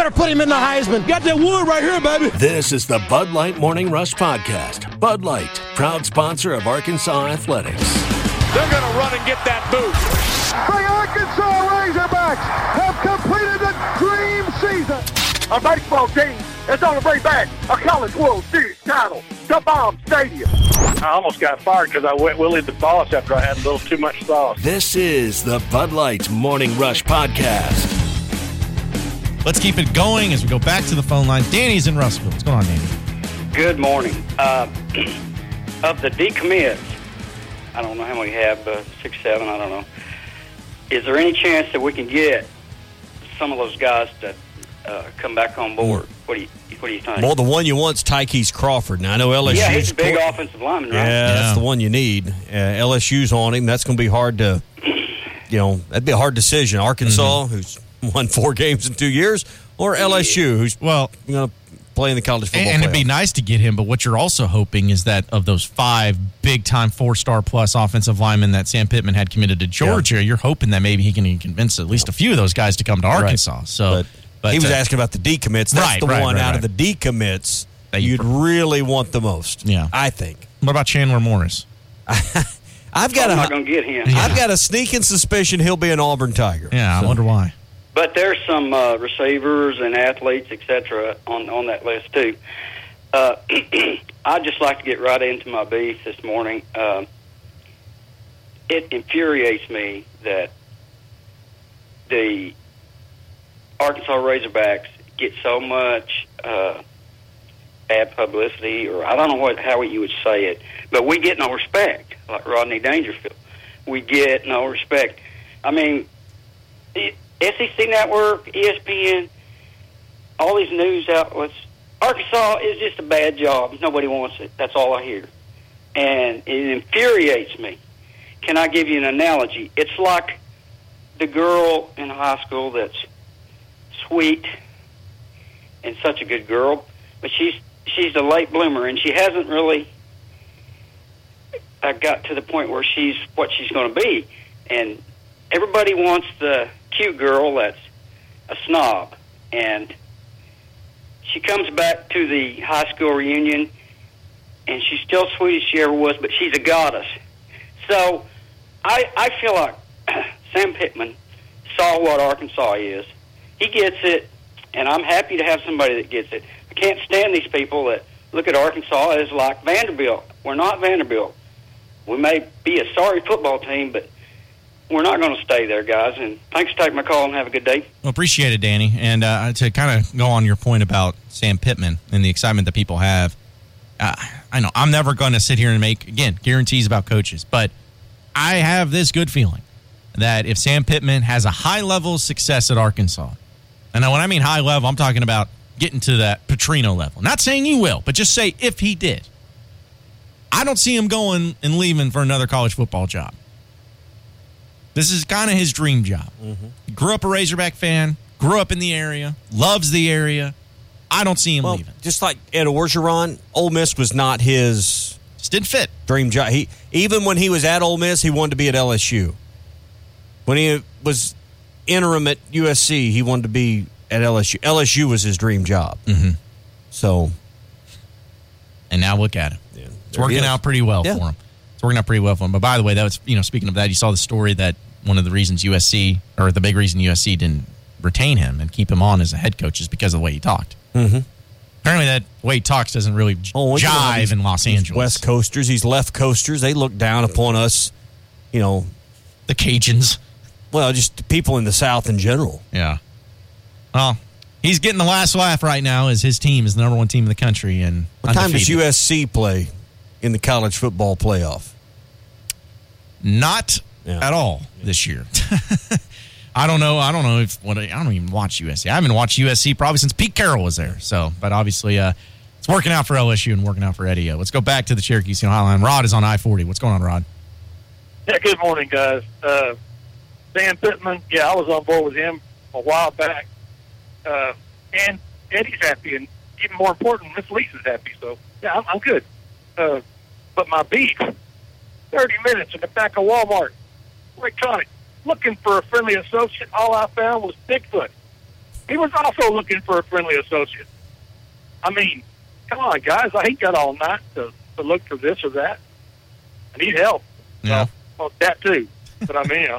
better put him in the Heisman. Got that wood right here, baby. This is the Bud Light Morning Rush Podcast. Bud Light, proud sponsor of Arkansas Athletics. They're going to run and get that boot. The Arkansas Razorbacks have completed the dream season. A baseball team is on the way back a College World Series title to Baum Stadium. I almost got fired because I went Willie the Boss after I had a little too much sauce. This is the Bud Light Morning Rush Podcast. Let's keep it going as we go back to the phone line. Danny's in Russellville. What's going on, Danny? Good morning. Of the decommits, I don't know how many we have, 6, 7, I don't know. Is there any chance that we can get some of those guys to come back on board? What do you think? Well, the one you want is Tykees Crawford. Now, I know LSU's... Yeah, he's a big offensive lineman, right? Yeah, that's the one you need. LSU's on him. That's going to be hard to... that'd be a hard decision. Arkansas, who's won 4 games in 2 years, or LSU, who's going to play in the college football And playoff. it'd be nice to get him, but what you're also hoping is that of those 5 big-time 4-star plus offensive linemen that Sam Pittman had committed to Georgia, you're hoping that maybe he can convince at least a few of those guys to come to Arkansas. Right. So, but he was asking about the decommits. That's the one out of the decommits that you'd really want the most, I think. What about Chandler Morris? I'm not going to get him. I've got a sneaking suspicion he'll be an Auburn Tiger. Yeah, I wonder why. But there's some receivers and athletes, etc., on that list, too. I'd just like to get right into my beef this morning. It infuriates me that the Arkansas Razorbacks get so much bad publicity, or I don't know how you would say it, but we get no respect, like Rodney Dangerfield. We get no respect. I mean, SEC Network, ESPN, all these news outlets, Arkansas is just a bad job. Nobody wants it. That's all I hear. And it infuriates me. Can I give you an analogy? It's like the girl in high school that's sweet and such a good girl, but she's a late bloomer, and she hasn't really got to the point where she's what she's going to be. And everybody wants the cute girl that's a snob, and she comes back to the high school reunion, and she's still sweet as she ever was, but she's a goddess. So I feel like Sam Pittman saw what Arkansas is. He gets it, and I'm happy to have somebody that gets it. I can't stand these people that look at Arkansas as like Vanderbilt. We're not Vanderbilt. We may be a sorry football team, but we're not going to stay there, guys. And thanks for taking my call, and have a good day. Well, appreciate it, Danny. And to kind of go on your point about Sam Pittman and the excitement that people have, I know I'm never going to sit here and make, again, guarantees about coaches, but I have this good feeling that if Sam Pittman has a high level of success at Arkansas, and when I mean high level, I'm talking about getting to that Petrino level. Not saying he will, but just say if he did. I don't see him going and leaving for another college football job. This is kind of his dream job. He grew up a Razorback fan, grew up in the area, loves the area. I don't see him leaving. Just like Ed Orgeron, Ole Miss was not his just didn't fit dream job. Even when he was at Ole Miss, he wanted to be at LSU. When he was interim at USC, he wanted to be at LSU. LSU was his dream job. So, and now look at him. Yeah, it's working out pretty well for him. It's working out pretty well for him. But by the way, that was, speaking of that, you saw the story that one of the reasons USC, or the big reason USC didn't retain him and keep him on as a head coach is because of the way he talked. Apparently that way he talks doesn't really jive in Los Angeles. West Coasters, he's left coasters. They look down upon us, the Cajuns. Well, just people in the South in general. Yeah. Well, he's getting the last laugh right now as his team is the number 1 team in the country. And what time does USC play in the college football playoff? Not at all this year. I don't know. I don't even watch USC. I haven't watched USC probably since Pete Carroll was there. So, but obviously, it's working out for LSU and working out for Eddie. Let's go back to the Cherokee Casino Hotline. Rod is on I-40. What's going on, Rod? Yeah, good morning, guys. Sam Pittman, I was on board with him a while back. And Eddie's happy, and even more important, Miss Lisa's happy. So, I'm good. But my beef, 30 minutes in the back of Walmart, electronic, looking for a friendly associate. All I found was Bigfoot. he was also looking for a friendly associate. I mean, come on, guys. I ain't got all night to look for this or that. I need help. Yeah. Well, that too. But I mean, you know.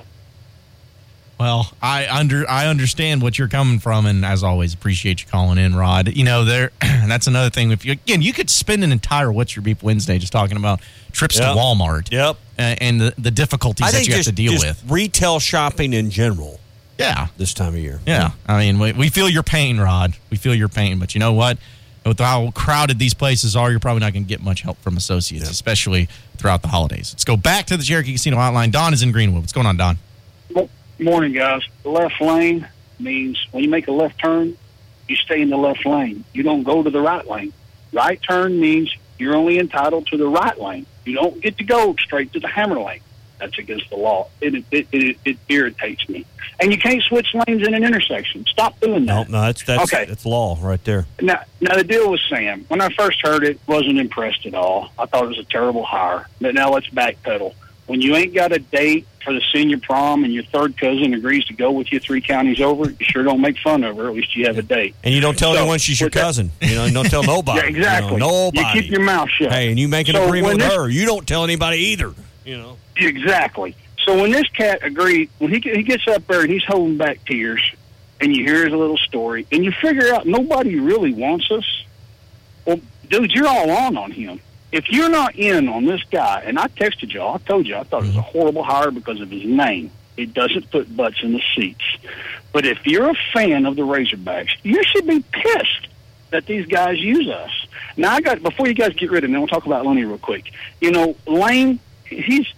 Well, I understand what you're coming from, and as always, appreciate you calling in, Rod. You know, that's another thing. If you could spend an entire What's Your Beef Wednesday just talking about trips to Walmart. Yep. And the difficulties that you have to deal with. Retail shopping in general. Yeah. This time of year. Yeah. I mean, we feel your pain, Rod. We feel your pain. But you know what? With how crowded these places are, you're probably not going to get much help from associates, especially throughout the holidays. Let's go back to the Cherokee Casino Hotline. Don is in Greenwood. What's going on, Don? Morning, guys. The left lane means when you make a left turn, you stay in the left lane. You don't go to the right lane. Right turn means you're only entitled to the right lane. You don't get to go straight to the hammer lane. That's against the law. It irritates me. And you can't switch lanes in an intersection. Stop doing that. No, that's law right there. Now the deal with Sam, when I first heard it, wasn't impressed at all. I thought it was a terrible hire. But now let's backpedal. When you ain't got a date for the senior prom and your third cousin agrees to go with you 3 counties over, you sure don't make fun of her. At least you have a date. And you don't tell anyone she's your cousin. Don't tell nobody. Yeah, exactly. Nobody. You keep your mouth shut. Hey, and you make an agreement with her. You don't tell anybody either. Exactly. So when this cat agreed, when he gets up there and he's holding back tears, and you hear his little story, and you figure out nobody really wants us, well, dude, you're all on him. If you're not in on this guy, and I texted y'all, I told you I thought it was a horrible hire because of his name. It doesn't put butts in the seats. But if you're a fan of the Razorbacks, you should be pissed that these guys use us. Now, before you guys get rid of me, we'll talk about Lonnie real quick. Lane, he's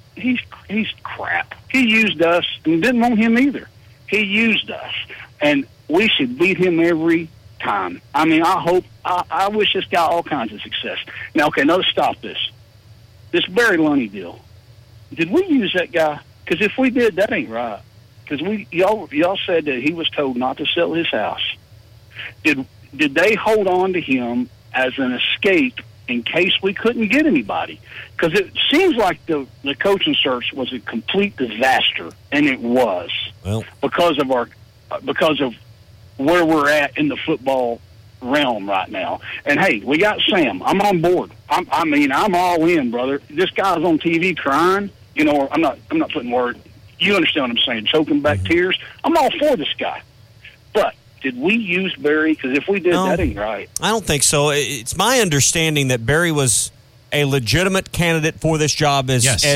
crap. He used us and didn't want him either. He used us, and we should beat him every time. I mean, I wish this guy all kinds of success. Now, okay, let's stop this. This Barry Lunny deal. Did we use that guy? Because if we did, that ain't right. Because y'all said that he was told not to sell his house. Did they hold on to him as an escape in case we couldn't get anybody? Because it seems like the coaching search was a complete disaster, and it was because of where we're at in the football realm right now. And hey, we got Sam. I'm on board. I'm all in, brother. This guy's on TV crying. I'm not putting words. You understand what I'm saying? Choking back tears. I'm all for this guy. But did we use Barry? Because if we did, that ain't right. I don't think so. It's my understanding that Barry was a legitimate candidate for this job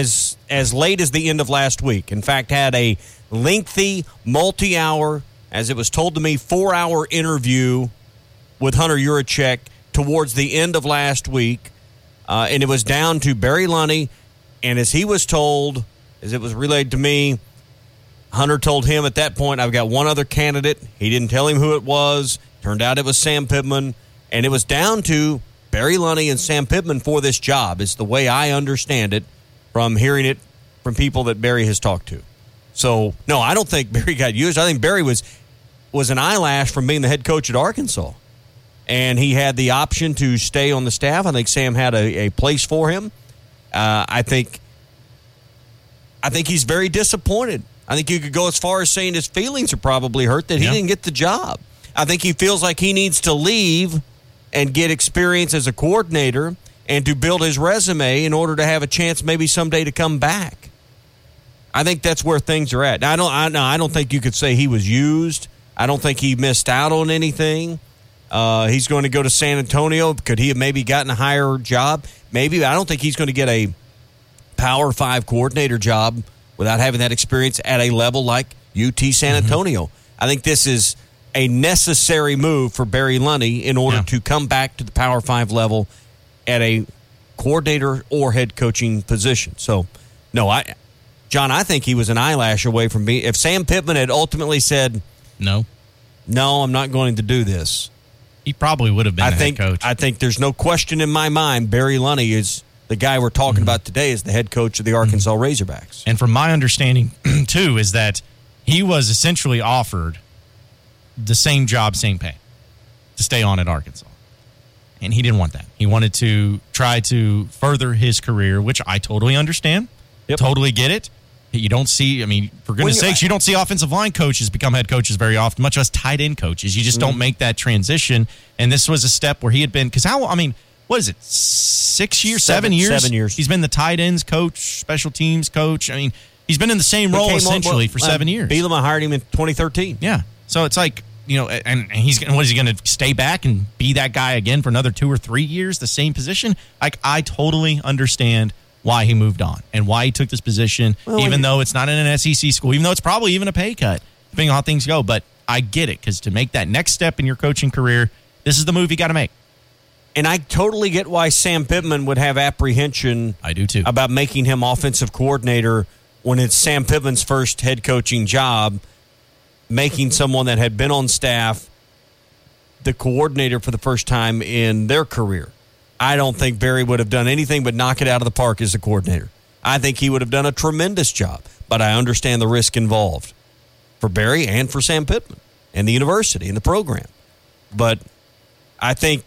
as late as the end of last week. In fact, had a lengthy, multi-hour, as it was told to me, 4-hour interview with Hunter Yurachek towards the end of last week. And it was down to Barry Lunny. And as he was told, as it was relayed to me, Hunter told him at that point, I've got one other candidate. He didn't tell him who it was. Turned out it was Sam Pittman. And it was down to Barry Lunny and Sam Pittman for this job. It's the way I understand it from hearing it from people that Barry has talked to. So, no, I don't think Barry got used. I think Barry was an eyelash from being the head coach at Arkansas. And he had the option to stay on the staff. I think Sam had a place for him. I think he's very disappointed. I think you could go as far as saying his feelings are probably hurt that he didn't get the job. I think he feels like he needs to leave and get experience as a coordinator and to build his resume in order to have a chance maybe someday to come back. I think that's where things are at. Now, I don't think you could say he was used. I don't think he missed out on anything. He's going to go to San Antonio. Could he have maybe gotten a higher job? Maybe. I don't think he's going to get a Power 5 coordinator job without having that experience at a level like UT San Antonio. I think this is a necessary move for Barry Lunny in order to come back to the Power 5 level at a coordinator or head coaching position. So, no, John, I think he was an eyelash away from being. If Sam Pittman had ultimately said, no, I'm not going to do this, he probably would have been the head coach. I think there's no question in my mind Barry Lunny is the guy we're talking about today is the head coach of the Arkansas Razorbacks. And from my understanding, too, is that he was essentially offered the same job, same pay to stay on at Arkansas. And he didn't want that. He wanted to try to further his career, which I totally understand. Totally get it. You don't see, I mean, for goodness sakes, you don't see offensive line coaches become head coaches very often, much less tight end coaches. You just don't make that transition. And this was a step where he had been, because what is it, 6 years, 7 years? 7 years. He's been the tight ends coach, special teams coach. I mean, he's been in the same role essentially for 7 years. Bielema hired him in 2013. Yeah. So it's like, and he's what is he going to stay back and be that guy again for another 2 or 3 years, the same position? Like, I totally understand why he moved on and why he took this position, even though it's not in an SEC school, even though it's probably even a pay cut, depending on how things go. But I get it, because to make that next step in your coaching career, this is the move you got to make. And I totally get why Sam Pittman would have apprehension. I do too. About making him offensive coordinator when it's Sam Pittman's first head coaching job, making someone that had been on staff the coordinator for the first time in their career. I don't think Barry would have done anything but knock it out of the park as a coordinator. I think he would have done a tremendous job, but I understand the risk involved for Barry and for Sam Pittman and the university and the program. But I think,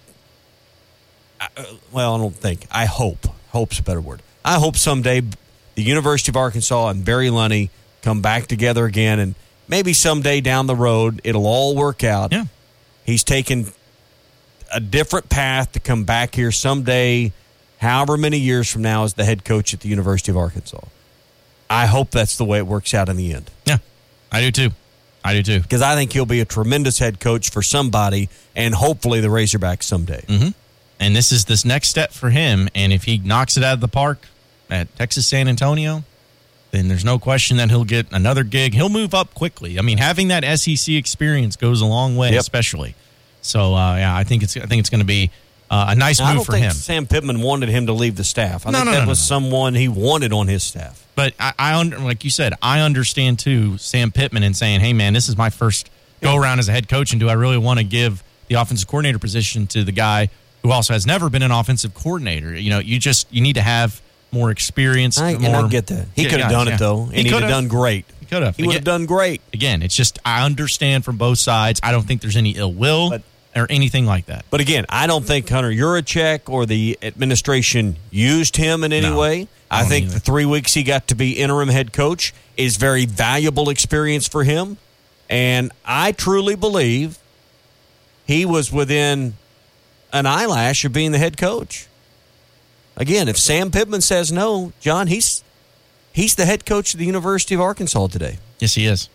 I hope. Hope's a better word. I hope someday the University of Arkansas and Barry Lunney come back together again, and maybe someday down the road it'll all work out. Yeah. He's taken a different path to come back here someday, however many years from now, as the head coach at the University of Arkansas. I hope that's the way it works out in the end. Yeah, I do too. Because I think he'll be a tremendous head coach for somebody, and hopefully the Razorbacks someday. Mm-hmm. And this is this next step for him, and if he knocks it out of the park at Texas San Antonio, then there's no question that he'll get another gig. He'll move up quickly. I mean, having that SEC experience goes a long way, especially. So, I think it's going to be a nice move for him. I don't think Sam Pittman wanted him to leave the staff. I think that was someone he wanted on his staff. But I like you said, I understand too Sam Pittman and saying, "Hey, man, this is my first go around as a head coach, and do I really want to give the offensive coordinator position to the guy who also has never been an offensive coordinator?" You need to have more experience. I get that. He could have done it though, and he'd have done great. He could have. He would have done great. Again, it's just I understand from both sides. I don't think there's any ill will or anything like that. But again, I don't think Hunter Yurachek or the administration used him in any way. I think the 3 weeks he got to be interim head coach is very valuable experience for him. And I truly believe he was within an eyelash of being the head coach. Again, if Sam Pittman says no, John, he's the head coach of the University of Arkansas today. Yes, he is.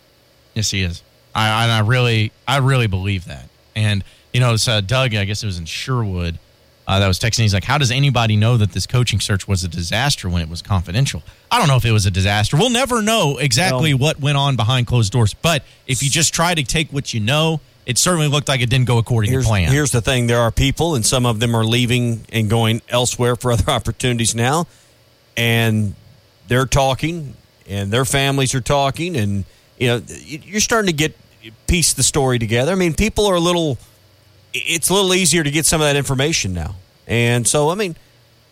I really believe that. And it's Doug, I guess it was in Sherwood, that was texting. He's like, how does anybody know that this coaching search was a disaster when it was confidential? I don't know if it was a disaster. We'll never know exactly what went on behind closed doors. But if you just try to take what you know, it certainly looked like it didn't go according to plan. Here's the thing. There are people, and some of them are leaving and going elsewhere for other opportunities now. And they're talking, and their families are talking. And, you're starting to piece the story together. I mean, people are it's a little easier to get some of that information now. And so, I mean,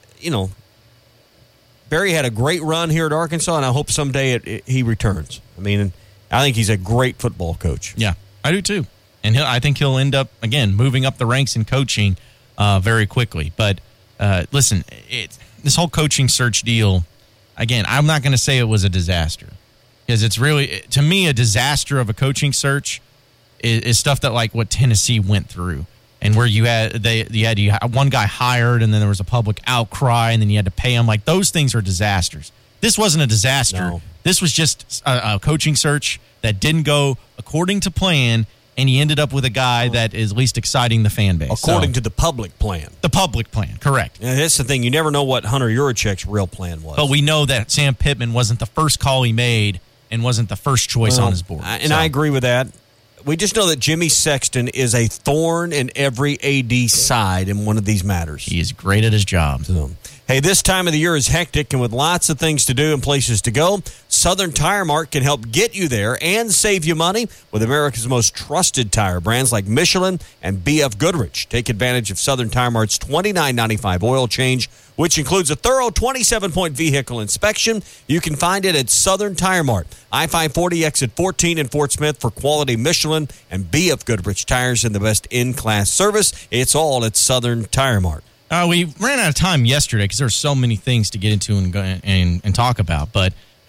Barry had a great run here at Arkansas, and I hope someday he returns. I mean, I think he's a great football coach. Yeah, I do too. And I think he'll end up, again, moving up the ranks in coaching very quickly. But listen, this whole coaching search deal, again, I'm not going to say it was a disaster. Because it's really, to me, a disaster of a coaching search is stuff that like what Tennessee went through, and where you had one guy hired, and then there was a public outcry, and then you had to pay him. Like, those things are disasters. This wasn't a disaster. No. This was just a coaching search that didn't go according to plan, and he ended up with a guy that is least exciting the fan base. According to the public plan. The public plan, correct. And that's the thing. You never know what Hunter Yurachek's real plan was. But we know that Sam Pittman wasn't the first call he made and wasn't the first choice on his board. I agree with that. We just know that Jimmy Sexton is a thorn in every AD side in one of these matters. He is great at his job. So, hey, this time of the year is hectic, and with lots of things to do and places to go, Southern Tire Mart can help get you there and save you money with America's most trusted tire brands like Michelin and BF Goodrich. Take advantage of Southern Tire Mart's $29.95 oil change, which includes a thorough 27-point vehicle inspection. You can find it at Southern Tire Mart, I-540 exit 14 in Fort Smith for quality Michelin and BF Goodrich tires and the best in-class service. It's all at Southern Tire Mart. We ran out of time yesterday because there's so many things to get into and talk about. But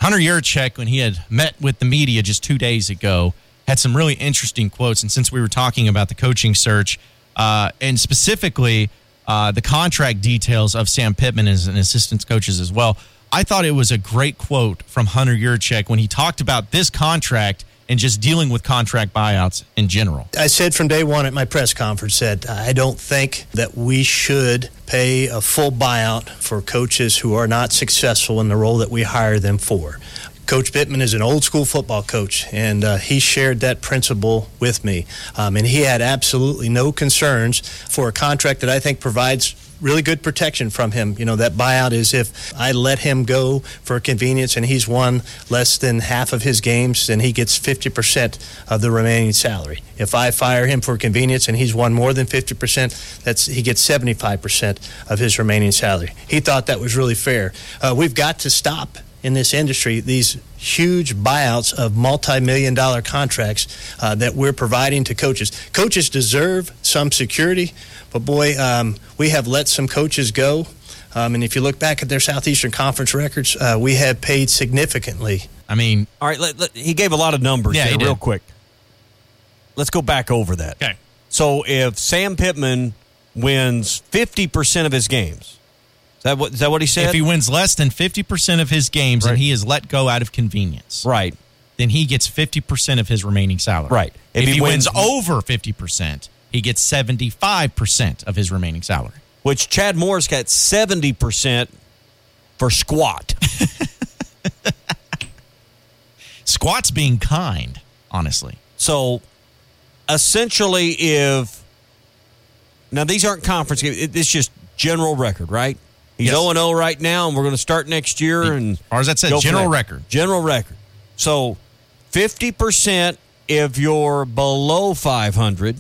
Hunter Yurachek, when he had met with the media just 2 days ago, had some really interesting quotes. And since we were talking about the coaching search, and specifically the contract details of Sam Pittman as an assistant coaches as well, I thought it was a great quote from Hunter Yurachek when he talked about this contract and just dealing with contract buyouts in general. I said from day one at my press conference that I don't think that we should pay a full buyout for coaches who are not successful in the role that we hire them for. Coach Pittman is an old-school football coach, and he shared that principle with me. And he had absolutely no concerns for a contract that I think provides really good protection from him. You know, that buyout is if I let him go for convenience and he's won less than half of his games, then he gets 50% of the remaining salary. If I fire him for convenience and he's won more than 50%, he gets 75% of his remaining salary. He thought that was really fair. We've got to stop in this industry these huge buyouts of multi-million-dollar contracts that we're providing to coaches. Coaches deserve some security, but boy, we have let some coaches go. And if you look back at their Southeastern Conference records, we have paid significantly. I mean, all right, he gave a lot of numbers there real quick. Let's go back over that. Okay. So if Sam Pittman wins 50% of his games, is that what he said? If he wins less than 50% of his games and he is let go out of convenience, right, then he gets 50% of his remaining salary. Right. If he wins over 50%, he gets 75% of his remaining salary. Which Chad Morris got 70% for squat. Squat's being kind, honestly. So, essentially, now these aren't conference games. It's just general record, right? He's 0-0 right now, and we're going to start next year. And as far as that said, general record. General record. So, 50% if you're below 500,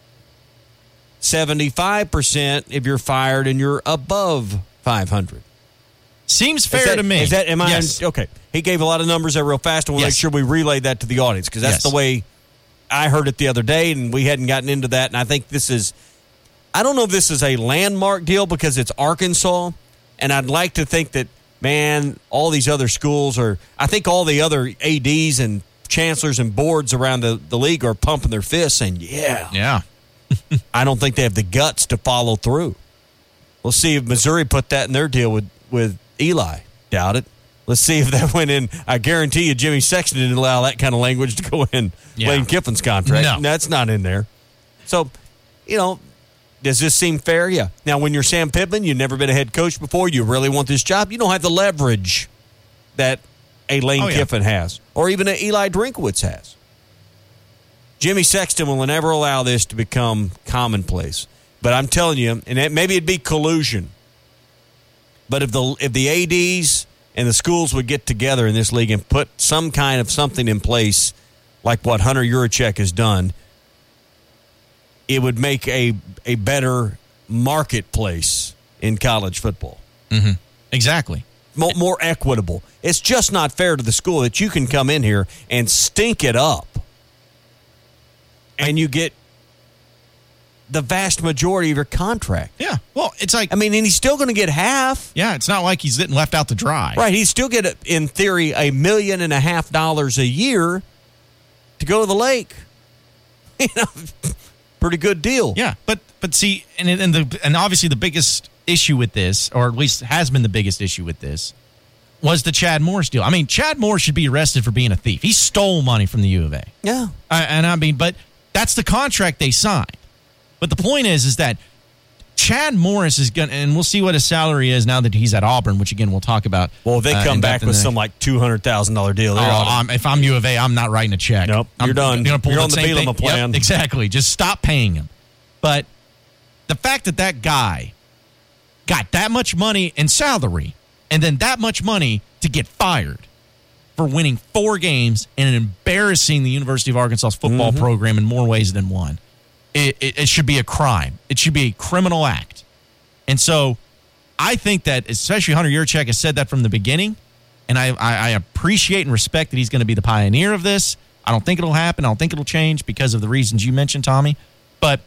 75% if you're fired and you're above 500. Seems fair to me. Okay. He gave a lot of numbers there real fast, and we'll make sure we relay that to the audience, because that's the way I heard it the other day, and we hadn't gotten into that. And I think I don't know if this is a landmark deal because it's Arkansas, and I'd like to think that, man, all these other schools I think all the other ADs and chancellors and boards around the league are pumping their fists saying, yeah. I don't think they have the guts to follow through. We'll see if Missouri put that in their deal with Eli. Doubt it. Let's see if that went in. I guarantee you Jimmy Sexton didn't allow that kind of language to go in Lane Kiffin's contract. No. That's not in there. So, does this seem fair? Yeah. Now, when you're Sam Pittman, you've never been a head coach before, you really want this job, you don't have the leverage that a Lane Kiffin has, or even an Eli Drinkowitz has. Jimmy Sexton will never allow this to become commonplace. But I'm telling you, and maybe it'd be collusion, but if the ADs and the schools would get together in this league and put some kind of something in place like what Hunter Yurachek has done, it would make a better marketplace in college football. Mm-hmm. Exactly. More equitable. It's just not fair to the school that you can come in here and stink it up, and you get the vast majority of your contract. Yeah. Well, it's like, and he's still going to get half. Yeah, it's not like he's getting left out to dry. Right. He'd still get, in theory, $1.5 million a year to go to the lake. Pretty good deal. Yeah, but see, and obviously the biggest issue with this, or at least has been the biggest issue with this, was the Chad Morris deal. Chad Morris should be arrested for being a thief. He stole money from the U of A. Yeah. But that's the contract they signed. But the point is that Chad Morris is going to, and we'll see what his salary is now that he's at Auburn, which again we'll talk about. Well, if they come back with some like $200,000 deal. If I'm U of A, I'm not writing a check. Nope, you're done. You're on the Bielema plan. Yep, exactly. Just stop paying him. But the fact that guy got that much money in salary and then that much money to get fired for winning 4 games and embarrassing the University of Arkansas's football program in more ways than one. It should be a crime. It should be a criminal act. And so I think that, especially Hunter Yurachek has said that from the beginning, and I appreciate and respect that he's going to be the pioneer of this. I don't think it'll happen. I don't think it'll change because of the reasons you mentioned, Tommy. But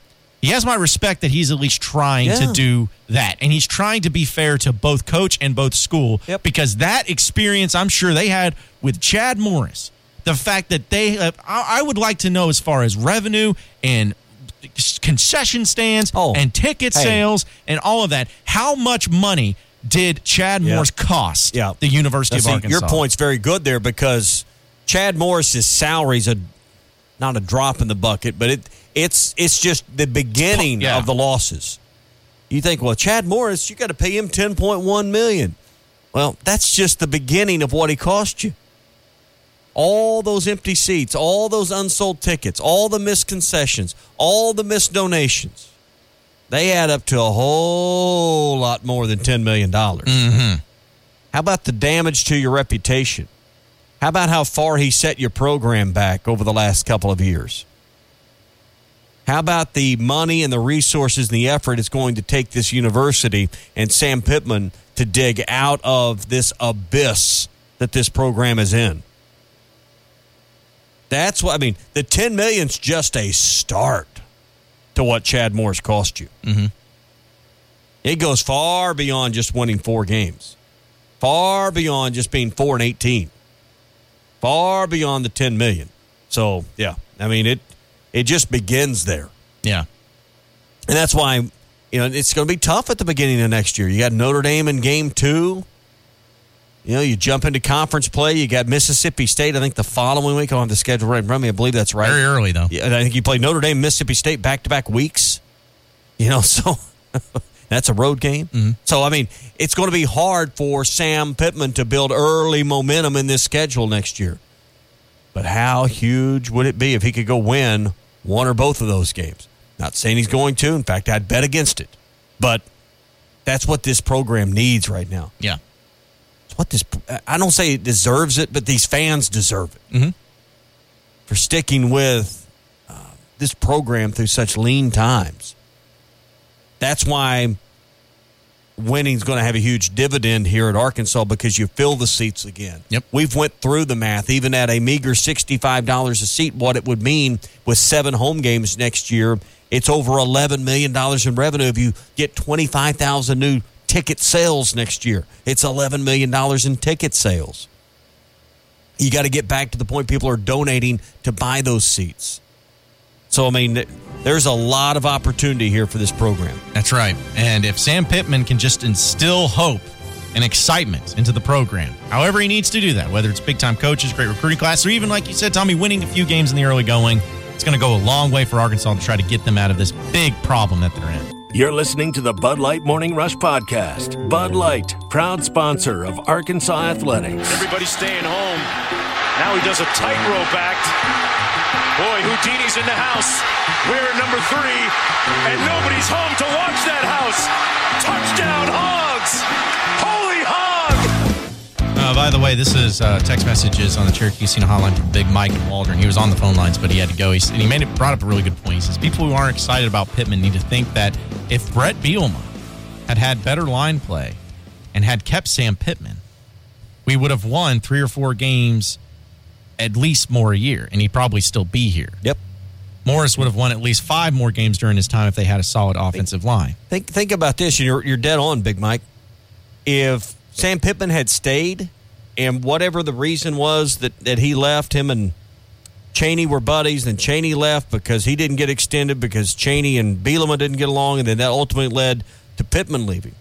He has my respect that he's at least trying to do that. And he's trying to be fair to both coach and both school. Yep. Because that experience I'm sure they had with Chad Morris, the fact that I would like to know as far as revenue and concession stands and ticket sales and all of that, how much money did Chad Morris cost the University of Arkansas? Your point's very good there because Chad Morris's salary is not a drop in the bucket, but it's just the beginning of the losses. You think, well, Chad Morris, you got to pay him $10.1 million. Well, that's just the beginning of what he cost you. All those empty seats, all those unsold tickets, all the missed concessions, all the missed donations, they add up to a whole lot more than $10 million. Mm-hmm. How about the damage to your reputation? How about how far he set your program back over the last couple of years? How about the money and the resources and the effort it's going to take this university and Sam Pittman to dig out of this abyss that this program is in? That's what, I mean, the $10 million's just a start to what Chad Morris cost you. Mm-hmm. It goes far beyond just winning 4 games. Far beyond just being 4-18. Far beyond the $10 million. So, yeah, I mean, it just begins there. Yeah. And that's why, it's going to be tough at the beginning of next year. You got Notre Dame in game 2. You jump into conference play. You got Mississippi State, I think, the following week. I don't have the schedule right in front of me. I believe that's right. Very early, though. Yeah, and I think you play Notre Dame, Mississippi State back-to-back weeks. So that's a road game. Mm-hmm. So, I mean, it's going to be hard for Sam Pittman to build early momentum in this schedule next year. But how huge would it be if he could go win one or both of those games? Not saying he's going to. In fact, I'd bet against it. But that's what this program needs right now. Yeah. I don't say it deserves it, but these fans deserve it. Mm-hmm. For sticking with this program through such lean times. That's why winning's going to have a huge dividend here at Arkansas because you fill the seats again. Yep. We've went through the math, even at a meager $65 a seat, what it would mean with 7 home games next year. It's over $11 million in revenue if you get 25,000 new ticket sales next year. It's $11 million in ticket sales. You got to get back to the point people are donating to buy those seats. So, I mean, there's a lot of opportunity here for this program. That's right. And if Sam Pittman can just instill hope and excitement into the program, however he needs to do that, whether it's big-time coaches, great recruiting class, or even, like you said, Tommy, winning a few games in the early going, it's going to go a long way for Arkansas to try to get them out of this big problem that they're in. You're listening to the Bud Light Morning Rush Podcast. Bud Light, proud sponsor of Arkansas Athletics. Everybody's staying home. Now he does a tightrope act. Boy, Houdini's in the house. We're at number 3, and nobody's home to watch that house. Touchdown, Hogs! Holy Hog! By the way, this is text messages on the Cherokee Casino hotline from Big Mike and Waldron. He was on the phone lines, but he had to go. He brought up a really good point. He says people who aren't excited about Pittman need to think that if Brett Bielema had better line play and had kept Sam Pittman, we would have won 3 or 4 games at least more a year, and he'd probably still be here. Yep. Morris would have won at least 5 more games during his time if they had a solid offensive line. Think about this, and you're dead on, Big Mike. If Sam Pittman had stayed, and whatever the reason was that he left, him and Chaney were buddies, and Chaney left because he didn't get extended because Chaney and Bielema didn't get along, and then that ultimately led to Pittman leaving.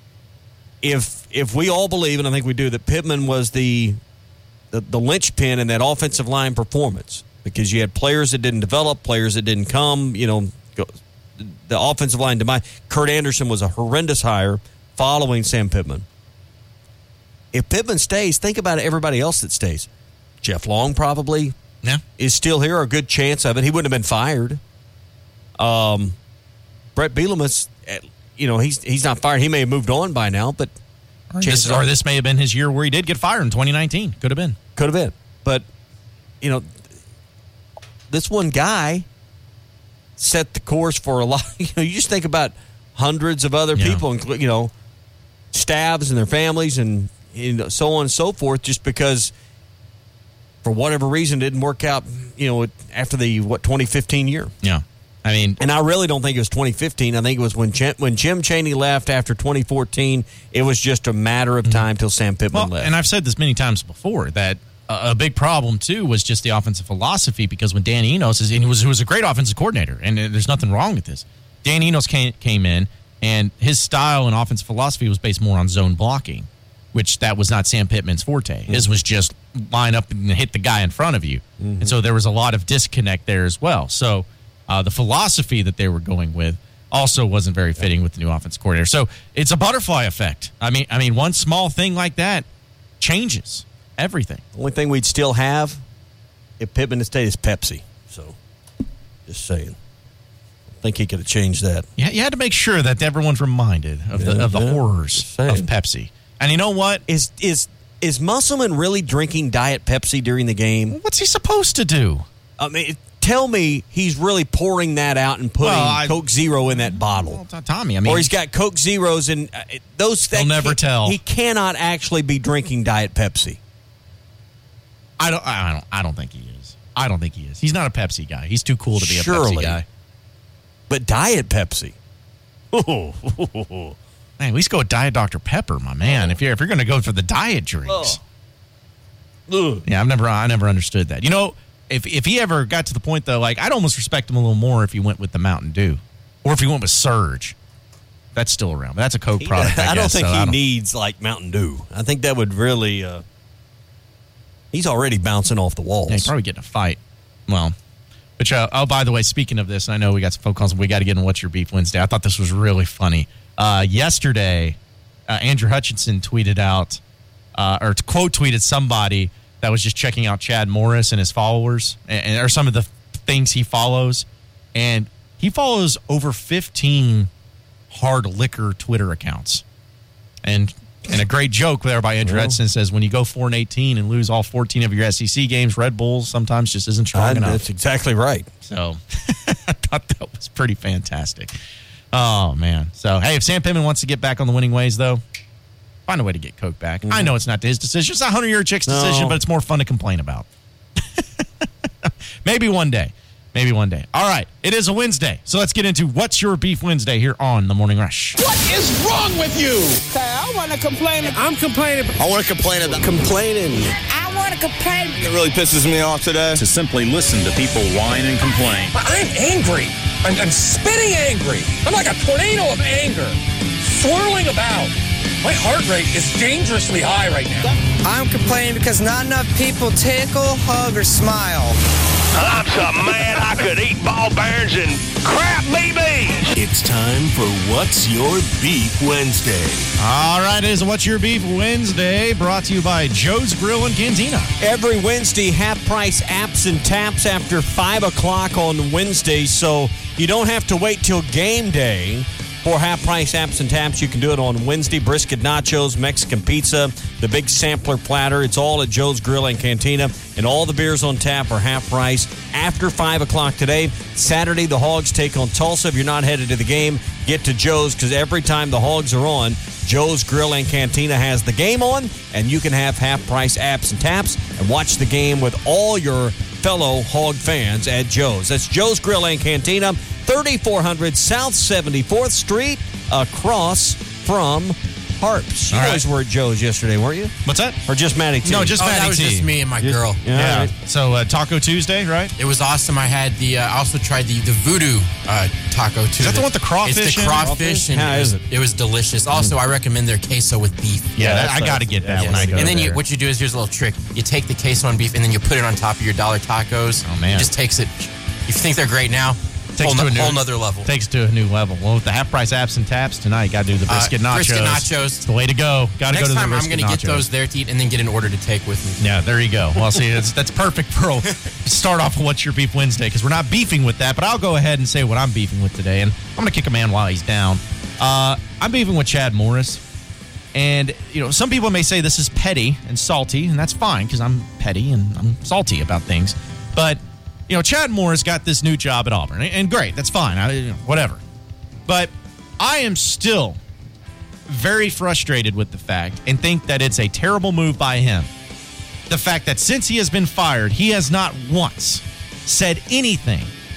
If we all believe, and I think we do, that Pittman was the linchpin in that offensive line performance because you had players that didn't develop, players that didn't come, the offensive line demise. Kurt Anderson was a horrendous hire following Sam Pittman. If Pittman stays, think about everybody else that stays. Jeff Long probably is still here, a good chance of it. He wouldn't have been fired. Brett Bielema's, he's not fired. He may have moved on by now, but this may have been his year where he did get fired in 2019. Could have been. But, this one guy set the course for a lot. You just think about hundreds of other people, staffs and their families and so on and so forth, just because for whatever reason it didn't work out, after the 2015 year. Yeah. I mean, and I really don't think it was 2015. I think it was when Jim Chaney left after 2014. It was just a matter of time till Sam Pittman left. And I've said this many times before that a big problem too was just the offensive philosophy, because when Dan Enos he was a great offensive coordinator, and there's nothing wrong with this. Dan Enos came in, and his style and offensive philosophy was based more on zone blocking, which that was not Sam Pittman's forte. His was just line up and hit the guy in front of you. And so there was a lot of disconnect there as well. So the philosophy that they were going with also wasn't very fitting with the new offensive coordinator. So it's a butterfly effect. I mean, one small thing like that changes everything. The only thing we'd still have if Pittman had stayed is Pepsi. So, just saying. I think he could have changed that. Yeah, you had to make sure that everyone's reminded of the horrors of Pepsi. And you know what? Is Musselman really drinking Diet Pepsi during the game? What's he supposed to do? I mean, tell me he's really pouring that out and putting Coke Zero in that bottle. Well, Tommy, I mean, or he's got Coke Zeros and those things. He'll never tell. He cannot actually be drinking Diet Pepsi. I don't think he is. I don't think he is. He's not a Pepsi guy. He's too cool to be a Pepsi guy. But Diet Pepsi. Man, at least go with Diet Dr. Pepper, my man. If you're going to go for the diet drinks. Yeah, I never understood that. You know, if he ever got to the point though, like I'd almost respect him a little more if he went with the Mountain Dew, or if he went with Surge. That's still around. That's a Coke product. I don't think he needs like Mountain Dew. I think that would really. He's already bouncing off the walls. Yeah, he's probably getting a fight. Well, but by the way, speaking of this, I know we got some phone calls. We got to get in What's Your Beef Wednesday. I thought this was really funny. Yesterday, Andrew Hutchinson tweeted out, or quote tweeted somebody that was just checking out Chad Morris and his followers, or some of the things he follows. And he follows over 15 hard liquor Twitter accounts. And a great joke there by Andrew Hutchinson says, when you go 4-18 and lose all 14 of your SEC games, Red Bull sometimes just isn't strong enough. That's exactly right. So I thought that was pretty fantastic. Oh, man. So, hey, if Sam Pittman wants to get back on the winning ways, though, find a way to get Coke back. I know it's not his decision. It's not Hunter Yurchick's decision, but it's more fun to complain about. Maybe one day. Maybe one day. All right. It is a Wednesday. So let's get into What's Your Beef Wednesday here on The Morning Rush. What is wrong with you? I want to complain. I'm complaining. I want to complain about complaining. I want to complain. It really pisses me off today. To simply listen to people whine and complain. I'm angry. I'm spitting angry. I'm like a tornado of anger, swirling about. My heart rate is dangerously high right now. I'm complaining because not enough people tickle, hug, or smile. I'm so mad I could eat ball bearings and crap BBs. It's time for What's Your Beef Wednesday. All right, it is What's Your Beef Wednesday, brought to you by Joe's Grill and Cantina. Every Wednesday, half-price apps and taps after 5 o'clock on Wednesday, so you don't have to wait till game day for half-price apps and taps. You can do it on Wednesday. Brisket nachos, Mexican pizza, the big sampler platter. It's all at Joe's Grill and Cantina. And all the beers on tap are half price after 5 o'clock today. Saturday, the Hogs take on Tulsa. If you're not headed to the game, get to Joe's, because every time the Hogs are on, Joe's Grill and Cantina has the game on, and you can have half-price apps and taps and watch the game with all your fellow Hog fans at Joe's. That's Joe's Grill and Cantina, 3400 South 74th Street, across from Harps. You guys were at Joe's yesterday, weren't you? What's that? Or just Maddie T? No, just Maddie T. That was just me and my girl. Yeah. Right. So Taco Tuesday, right? It was awesome. I had I also tried the Voodoo Taco too. Is that the one with the crawfish? It's the crawfish, and it was delicious. Also, I recommend their queso with beef. Yeah, I got to get that when I go. And then what you do is, here's a little trick. You take the queso and beef, and then you put it on top of your $1 tacos. Oh man, it just takes it. If you think they're great now, takes whole nother level. Takes it to a new level. Well, with the half-price apps and taps tonight, got to do the brisket nachos. Brisket nachos. It's the way to go. Got to go to the brisket nachos. Next time, I'm going to get those there to eat and then get an order to take with me. Yeah, there you go. Well, see, that's perfect for start off with What's Your Beef Wednesday, because we're not beefing with that, but I'll go ahead and say what I'm beefing with today, and I'm going to kick a man while he's down. I'm beefing with Chad Morris, and some people may say this is petty and salty, and that's fine, because I'm petty and I'm salty about things, but Chad Morris got this new job at Auburn, and great, that's fine, whatever. But I am still very frustrated with the fact, and think that it's a terrible move by him, the fact that since he has been fired, he has not once said anything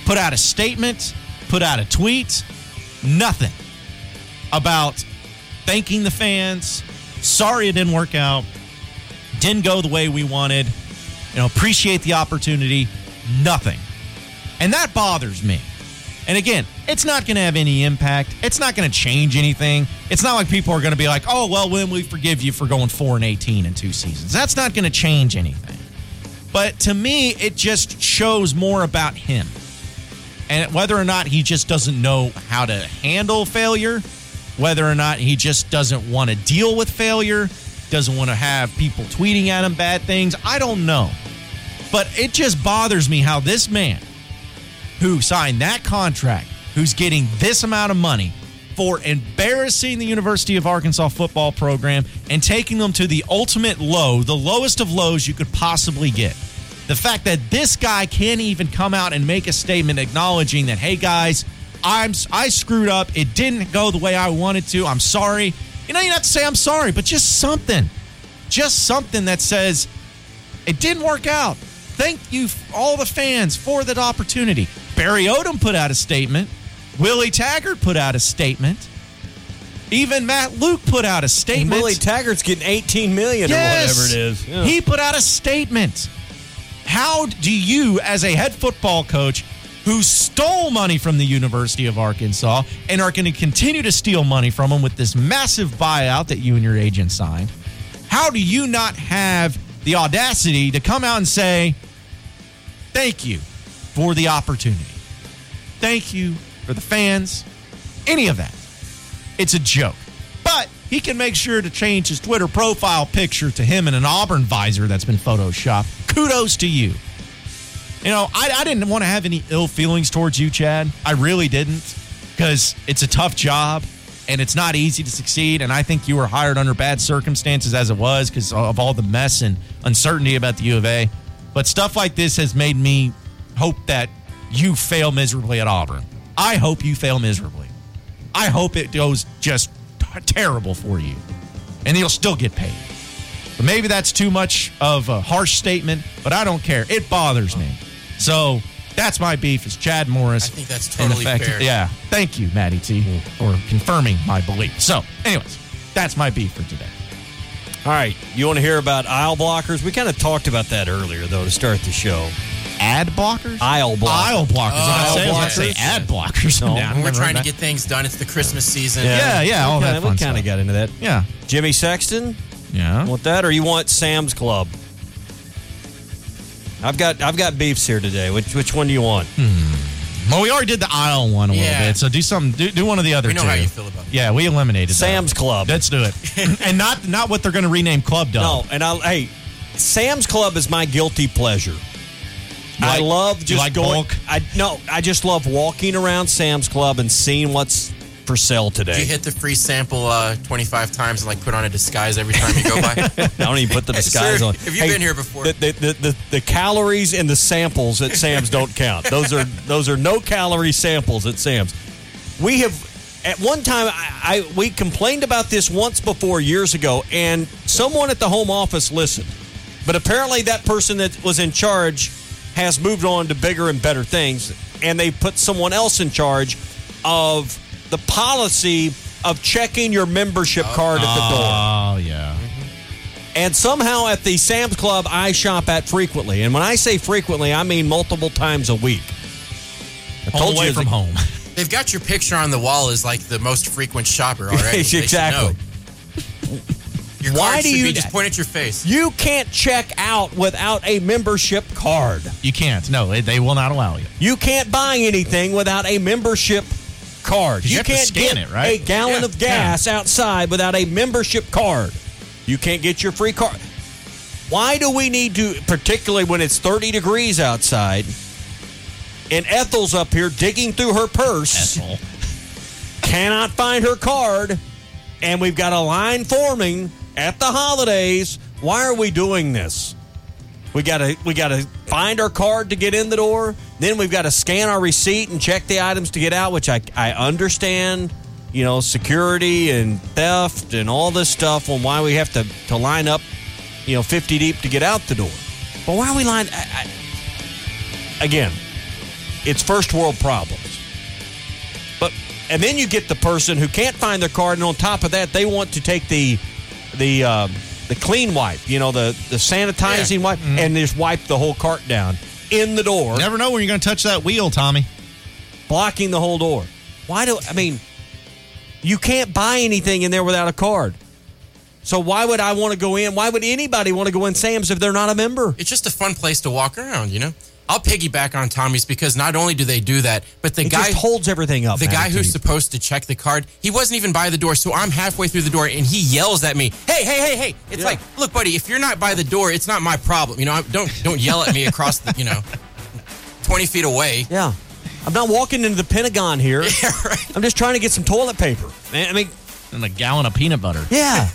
put out a statement, put out a tweet, nothing about thanking the fans. Sorry it didn't work out. Didn't go the way we wanted. Appreciate the opportunity. Nothing. And that bothers me. And again, it's not going to have any impact. It's not going to change anything. It's not like people are going to be like, oh, well, when we forgive you for going 4-18 in 2 seasons. That's not going to change anything. But to me, it just shows more about him. And whether or not he just doesn't know how to handle failure, whether or not he just doesn't want to deal with failure, doesn't want to have people tweeting at him bad things, I don't know. But it just bothers me how this man who signed that contract, who's getting this amount of money for embarrassing the University of Arkansas football program and taking them to the ultimate low, the lowest of lows you could possibly get. The fact that this guy can't even come out and make a statement acknowledging that, hey, guys, I screwed up. It didn't go the way I wanted to. I'm sorry. You don't have to say I'm sorry, but just something. Just something that says it didn't work out. Thank you, all the fans, for that opportunity. Barry Odom put out a statement. Willie Taggart put out a statement. Even Matt Luke put out a statement. And Willie Taggart's getting $18 million or whatever it is. Yeah. He put out a statement. How do you, as a head football coach who stole money from the University of Arkansas and are going to continue to steal money from them with this massive buyout that you and your agent signed, how do you not have the audacity to come out and say, thank you for the opportunity? Thank you for the fans. Any of that. It's a joke. But he can make sure to change his Twitter profile picture to him in an Auburn visor that's been photoshopped. Kudos to you. I didn't want to have any ill feelings towards you, Chad. I really didn't, because it's a tough job and it's not easy to succeed. And I think you were hired under bad circumstances as it was because of all the mess and uncertainty about the U of A. But stuff like this has made me hope that you fail miserably at Auburn. I hope you fail miserably. I hope it goes just terrible for you. And you'll still get paid. But maybe that's too much of a harsh statement, but I don't care. It bothers me. So that's my beef is Chad Morris. I think that's totally fair. Yeah. Thank you, Matty T, for confirming my belief. So, anyways, that's my beef for today. All right. You want to hear about aisle blockers? We kind of talked about that earlier, though, to start the show. Ad blockers? Aisle blockers. Aisle blockers. I was say ad blockers. No. When we're trying to get things done, it's the Christmas season. Yeah, all that fun We kind of got into that. Yeah. Jimmy Sexton? Yeah. Want that, or you want Sam's Club? I've got beefs here today. Which one do you want? Well, we already did the aisle one a little bit, so do something. Do one of the other two. We know how you feel about it. Yeah, we eliminated Sam's that. Club. Let's do it. And not what they're going to rename Club Dog. No, and Sam's Club is my guilty pleasure. I love just going. bulk? I just love walking around Sam's Club and seeing what's for sale today. Do you hit the free sample 25 times and put on a disguise every time you go by? I don't even put the disguise on. Have you been here before? The calories and the samples at Sam's don't count. Those are no calorie samples at Sam's. We have at one time we complained about this once before years ago, and someone at the home office listened. But apparently that person that was in charge has moved on to bigger and better things, and they put someone else in charge of the policy of checking your membership card at the door. Oh, yeah. And somehow at the Sam's Club I shop at frequently, and when I say frequently, I mean multiple times a week. All the way from home. They've got your picture on the wall as the most frequent shopper already. Exactly. Your card should be just point at your face. You can't check out without a membership card. You can't. No, they will not allow you. You can't buy anything without a membership card. You can't get it, right? a gallon of gas outside without a membership card. You can't get your free card. Why do we need to, particularly when it's 30 degrees outside, and Ethel's up here digging through her purse, cannot find her card, and we've got a line forming at the holidays. Why are we doing this? We gotta find our card to get in the door. Then we've got to scan our receipt and check the items to get out, which I understand, security and theft and all this stuff on why we have to line up, 50 deep to get out the door. But why are we lined? Again, it's first world problems. And then you get the person who can't find their card, and on top of that, they want to take the clean wipe, the sanitizing wipe, and just wipe the whole cart down in the door. Never know when you're going to touch that wheel, Tommy. Blocking the whole door. You can't buy anything in there without a card. So why would I want to go in? Why would anybody want to go in Sam's if they're not a member? It's just a fun place to walk around, I'll piggyback on Tommy's because not only do they do that, but the guy just holds everything up. The guy who's supposed to check the card, he wasn't even by the door, so I'm halfway through the door and he yells at me, "Hey!" It's like, look, buddy, if you're not by the door, it's not my problem. Don't yell at me across the 20 feet away. Yeah, I'm not walking into the Pentagon here. Yeah, right. I'm just trying to get some toilet paper. And a gallon of peanut butter. Yeah,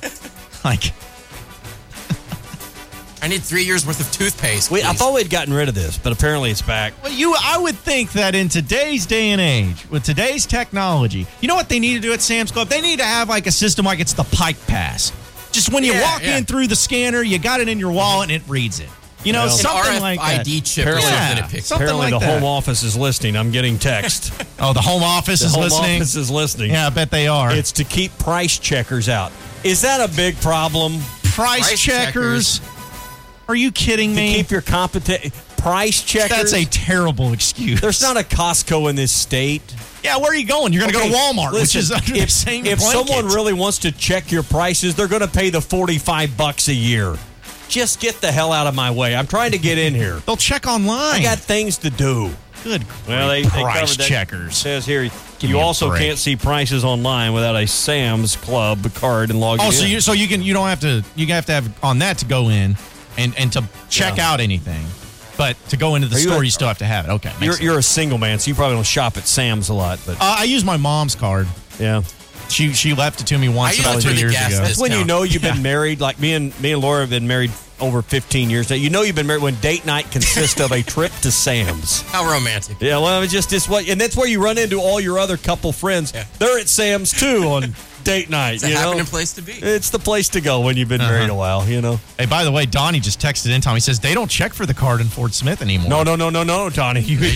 I need 3 years worth of toothpaste. I thought we'd gotten rid of this, but apparently it's back. Well, I would think that in today's day and age, with today's technology, you know what they need to do at Sam's Club? They need to have a system like it's the Pike Pass. Just when you walk in through the scanner, you got it in your wallet and it reads it. Something like that. RFID chip or something it picks up. Apparently the Home Office is listening. I'm getting text. Oh, the Home Office is listening? The Home Office is listening. Yeah, I bet they are. It's to keep price checkers out. Is that a big problem? Price checkers? Are you kidding me? To keep your price checkers? That's a terrible excuse. There's not a Costco in this state. Yeah, where are you going? You're going to go to Walmart, which is under the same If blanket. someone really wants to check your prices, they're going to pay the $45 a year. Just get the hell out of my way. I'm trying to get in here. They'll check online. I got things to do. Good. Well, they price covered that. checkers. It says here, you also can't see prices online without a Sam's Club card and log in. Oh, you don't have to. You have to have on that to go in and to check out anything. But to go into the store, you still have to have it. Okay. You're a single man, so you probably don't shop at Sam's a lot. But I use my mom's card. Yeah. She left it to me once about 2 years ago. That's when you know you've been married. Like me and Laura have been married over 15 years. You know you've been married when date night consists of a trip to Sam's. How romantic. Yeah, well, it's just this way. And that's where you run into all your other couple friends. Yeah. They're at Sam's, too, on date night. It's a happening place to be. It's the place to go when you've been married a while, Hey, by the way, Donnie just texted in, Tom. He says they don't check for the card in Fort Smith anymore. No, Donnie.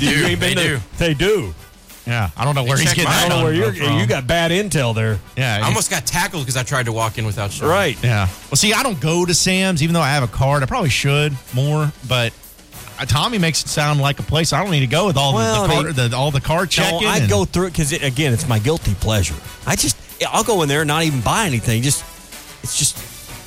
They do. Yeah, I don't know where he's getting that. I don't know where you got bad intel there. Yeah, I almost got tackled because I tried to walk in without showing. Right. Yeah. Well, see, I don't go to Sam's, even though I have a card. I probably should more, but Tommy makes it sound like a place I don't need to go with all the card checking. No, I go through it because it's my guilty pleasure. I'll go in there and not even buy anything. It's just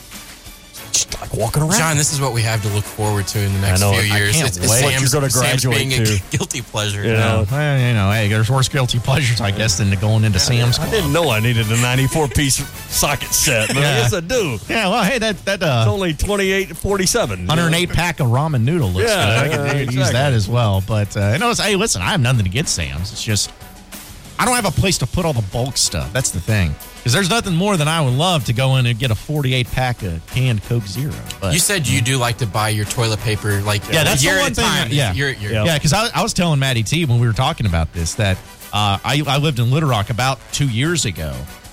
like walking around. John, this is what we have to look forward to in the next few years. I can't wait. Sam's, you're going to graduate being a guilty pleasure. Hey, there's worse guilty pleasures, I guess, than going into Sam's Club. I didn't know I needed a 94-piece socket set, but I guess I do. Yeah, well, hey, it's only $28.47. 108 pack of ramen noodle looks good. I could use that as well. But hey, listen, I have nothing against Sam's. It's just I don't have a place to put all the bulk stuff. That's the thing. Because there's nothing more than I would love to go in and get a 48-pack of canned Coke Zero. But you said you do like to buy your toilet paper that's a year the one at a time. Yeah, because I was telling Maddie T when we were talking about this that I lived in Little Rock about 2 years ago.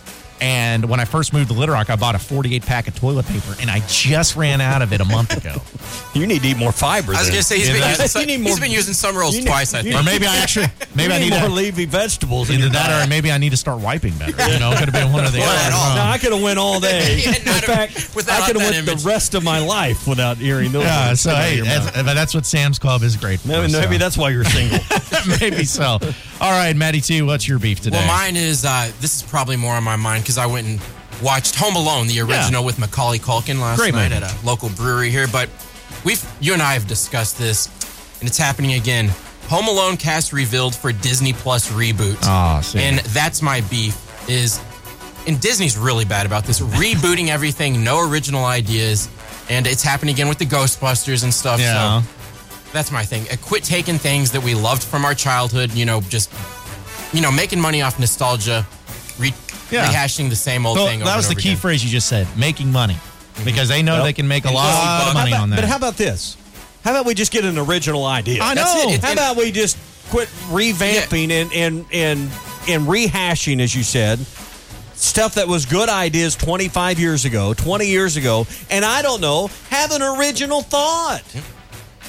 And when I first moved to Little Rock, I bought a 48-pack of toilet paper, and I just ran out of it a month ago. You need to eat more fiber. I was going to say, he's been using some rolls twice, I think. Or maybe I need more leafy vegetables. Either that or maybe I need to start wiping better. Could have been one or the other. No, I could have went all day. In fact, I could have went the rest of my life without hearing those. Yeah, so hey, that's what Sam's Club is great for. Maybe that's why you're single. Maybe so. All right, Maddie T, what's your beef today? Well, mine is, this is probably more on my mind because I went and watched Home Alone, the original with Macaulay Culkin last night at a local brewery here. But you and I have discussed this, and it's happening again. Home Alone cast revealed for Disney Plus reboot. And that's my beef and Disney's really bad about this, rebooting everything, no original ideas, and it's happening again with the Ghostbusters and stuff. Yeah. So that's my thing. Quit taking things that we loved from our childhood, just making money off nostalgia, rehashing the same old thing. That was the key phrase you just said, making money. Because they know they can make a lot of money on that. But how about this? How about we just get an original idea? I know. How about we just quit revamping and rehashing, as you said, stuff that was good ideas 25 years ago, 20 years ago, and I don't know, have an original thought.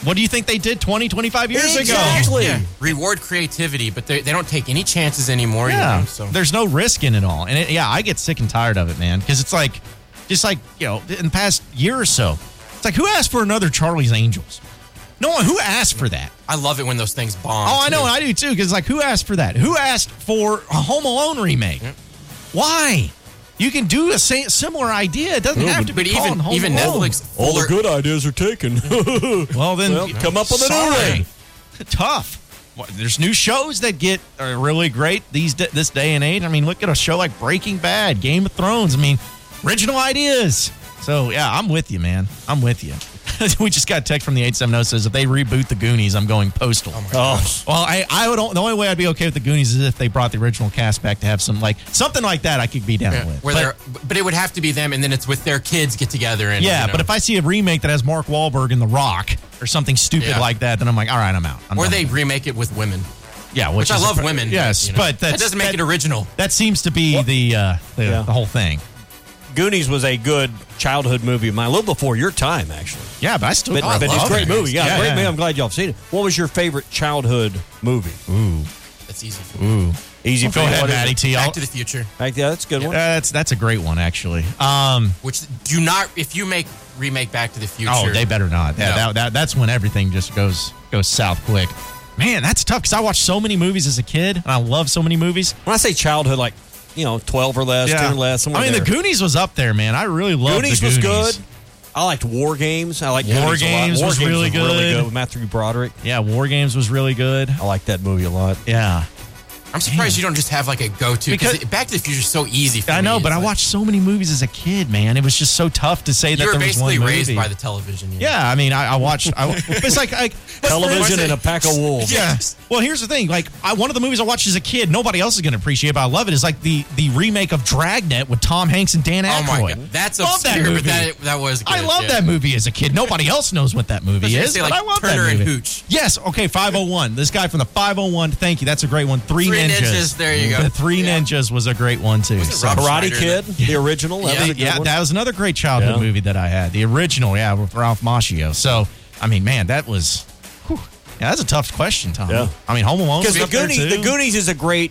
What do you think they did 20, 25 years ago? Exactly. Yeah. Reward creativity, but they don't take any chances anymore. Yeah. So There's no risk in it all. And I get sick and tired of it, man. Because it's like, just like, in the past year or so, it's like, who asked for another Charlie's Angels? No one. Who asked for that? I love it when those things bomb. Oh, I know. I do, too. Because, like, who asked for that? Who asked for a Home Alone remake? Yep. Why? You can do a similar idea. It doesn't have to be called Home even Alone. Netflix. All the good ideas are taken. Well, then come up with a new one. Tough. There's new shows that get really great this day and age. I mean, look at a show like Breaking Bad, Game of Thrones. I mean, original ideas. So, yeah, I'm with you, man. I'm with you. We just got a text from the 870 says if they reboot the Goonies, I'm going Postal. Oh. Well, I would. The only way I'd be okay with the Goonies is if they brought the original cast back to have something like that. I could be down with. But it would have to be them, and then it's with their kids get together. And but if I see a remake that has Mark Wahlberg and The Rock or something stupid like that, then I'm like, all right, I'm out. They remake it with women. Yeah, which I love women. Yes, but that doesn't make it original. That seems to be the whole thing. Goonies was a good childhood movie of mine, a little before your time, actually. Yeah, but I still but it's a great movie. Yeah, great movie. I'm glad y'all have seen it. What was your favorite childhood movie? Ooh, that's easy for me. Easy for Go you. ahead, Matty T. Back to the Future. That's a good one. That's a great one, actually. Which if you remake Back to the Future. Oh, they better not. No. That's when everything just goes south quick. Man, that's tough because I watched so many movies as a kid, and I love so many movies. When I say childhood, like 12 or less, 10 or less. I mean, the Goonies was up there, man. I really loved Goonies. the Goonies. Was good. I liked War Games. I liked War Games was really good with Matthew Broderick. Yeah, War Games was really good. I like that movie a lot. Yeah. I'm surprised you don't just have like a go-to because Back to the Future is so easy for me. I know, but I watched so many movies as a kid, man. It was just so tough to say that there was one movie. You were basically raised by the television. Yeah, I mean, I watched. It's like television and a pack of wolves. Yeah. Well, here's the thing. Like, one of the movies I watched as a kid, nobody else is going to appreciate, but I love it. Is like the remake of Dragnet with Tom Hanks and Dan Aykroyd. Oh my God, that's obscure, but that was good. I love that movie as a kid. Nobody else knows what that movie is, but I love Turner that movie. and Hooch. Yes. Okay. 501. This guy from the 501. Thank you. That's a great one. Three Ninjas. There you go. The Three Ninjas was a great one too. Karate Kid, the original. That was another great childhood movie that I had. The original, with Ralph Macchio. So, I mean, man, that was. Whew. Yeah, that's a tough question, Tom. Yeah. I mean, Home Alone. Because the Goonies is a great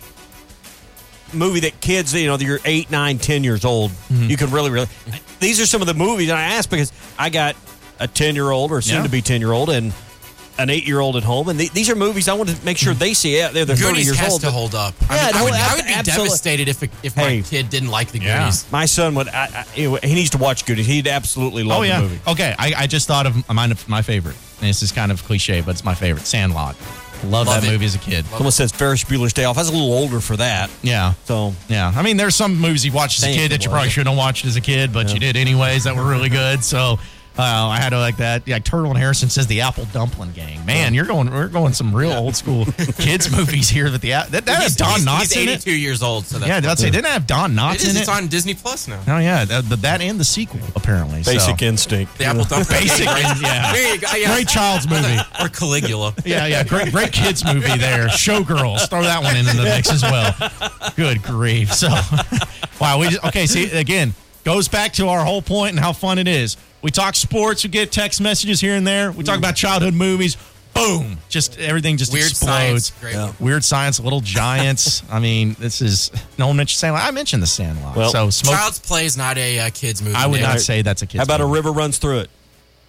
movie that kids, you're 8, 9, 10 years old. Mm-hmm. You can really. These are some of the movies, and I asked because I got a 10-year-old or soon to be 10-year-old, and an 8-year-old at home, and these are movies I want to make sure they see. Yeah, they're 30 years old. To hold up. Yeah, I would be devastated if my kid didn't like the Goonies. My son would. He needs to watch Goonies. He'd absolutely love the movie. Okay, I just thought of my favorite. And this is kind of cliche, but it's my favorite. Sandlot. Love that movie as a kid. Someone says Ferris Bueller's Day Off. I was a little older for that. Yeah. So yeah, I mean, there's some movies you watched as a kid that you probably shouldn't have watched as a kid, but you did anyways. That were really good. So. I had to like that. Yeah, Turtle and Harrison says the Apple Dumpling Gang. Man, we're going some real old school kids movies here. That has Don Knotts in it. He's 82 years old. So I'd say didn't it have Don Knotts in it? It's on Disney Plus now. Oh yeah, that and the sequel apparently. Basic Instinct. The Apple Dumpling. Basic. Yeah. There you go. Yeah. Great child's movie. Or Caligula. Yeah. Great kids movie there. Showgirls. Throw that one in the mix as well. Good grief. So, wow. See again. Goes back to our whole point and how fun it is. We talk sports, we get text messages here and there. We talk about childhood movies. Boom. Just everything just Weird explodes. Science. Weird Science, Little Giants. I mean, this is no one mentioned Sandlot. I mentioned the Sandlot. Well, Child's Play is not a kid's movie. I would not say that's a kid's movie. How about A River Runs Through It?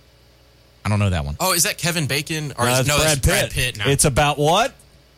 I don't know that one. Oh, is that Kevin Bacon? Or that's Brad Pitt. It's about what?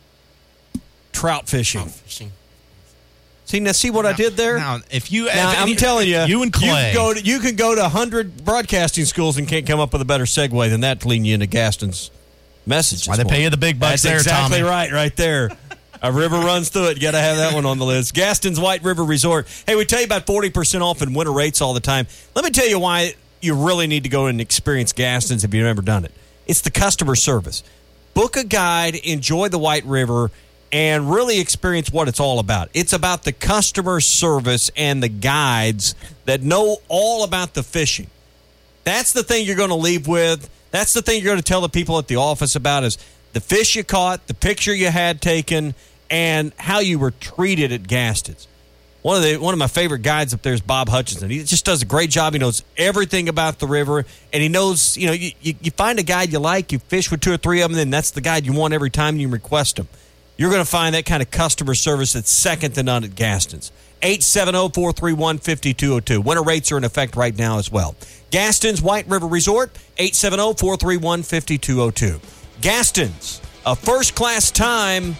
Trout fishing. Fishing. See what I did there? Now, I'm telling you, you and Clay, you can go to 100 broadcasting schools and can't come up with a better segue than that to lead you into Gaston's message. Why they pay you the big bucks there, exactly Tommy. right there. A river runs through it. You got to have that one on the list. Gaston's White River Resort. Hey, we tell you about 40% off and winter rates all the time. Let me tell you why you really need to go and experience Gaston's if you've never done it. It's the customer service. Book a guide, enjoy the White River, and really experience what it's all about. It's about the customer service and the guides that know all about the fishing. That's the thing you're going to leave with. That's the thing you're going to tell the people at the office about is the fish you caught, the picture you had taken, and how you were treated at Gaston's. One of my favorite guides up there is Bob Hutchinson. He just does a great job. He knows everything about the river, and he knows, you find a guide you like, you fish with 2 or 3 of them, then that's the guide you want every time you request them. You're going to find that kind of customer service that's second to none at Gaston's. 870-431-5202. Winter rates are in effect right now as well. Gaston's White River Resort, 870-431-5202. Gaston's, a first-class time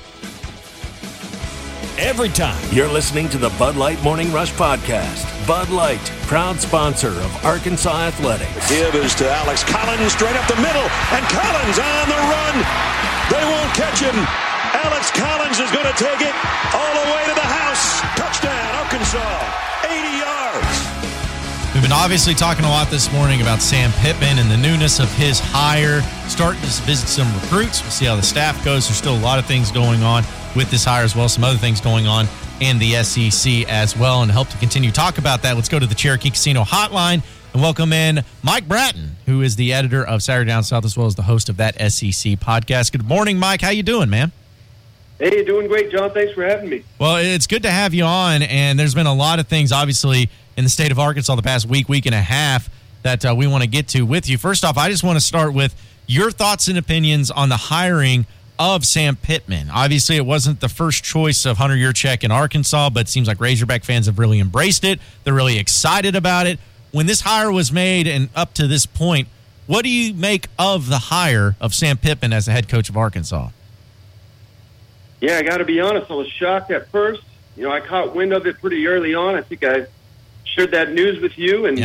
every time. You're listening to the Bud Light Morning Rush Podcast. Bud Light, proud sponsor of Arkansas Athletics. Give is to Alex Collins, straight up the middle, and Collins on the run. They won't catch him. Alex Collins is going to take it all the way to the house. Touchdown, Arkansas, 80 yards. We've been obviously talking a lot this morning about Sam Pittman and the newness of his hire. Starting to visit some recruits. We'll see how the staff goes. There's still a lot of things going on with this hire as well. Some other things going on in the SEC as well. And to help to continue to talk about that, let's go to the Cherokee Casino Hotline and welcome in Mike Bratton, who is the editor of Saturday Down South as well as the host of that SEC podcast. Good morning, Mike. How you doing, man? Hey, doing great, John. Thanks for having me. Well, it's good to have you on, and there's been a lot of things, obviously, in the state of Arkansas the past week and a half that we want to get to with you. First off, I just want to start with your thoughts and opinions on the hiring of Sam Pittman. Obviously, it wasn't the first choice of Hunter Yurchek in Arkansas, but it seems like Razorback fans have really embraced it. They're really excited about it. When this hire was made and up to this point, what do you make of the hire of Sam Pittman as the head coach of Arkansas? Yeah, I got to be honest. I was shocked at first. I caught wind of it pretty early on. I think I shared that news with you. And,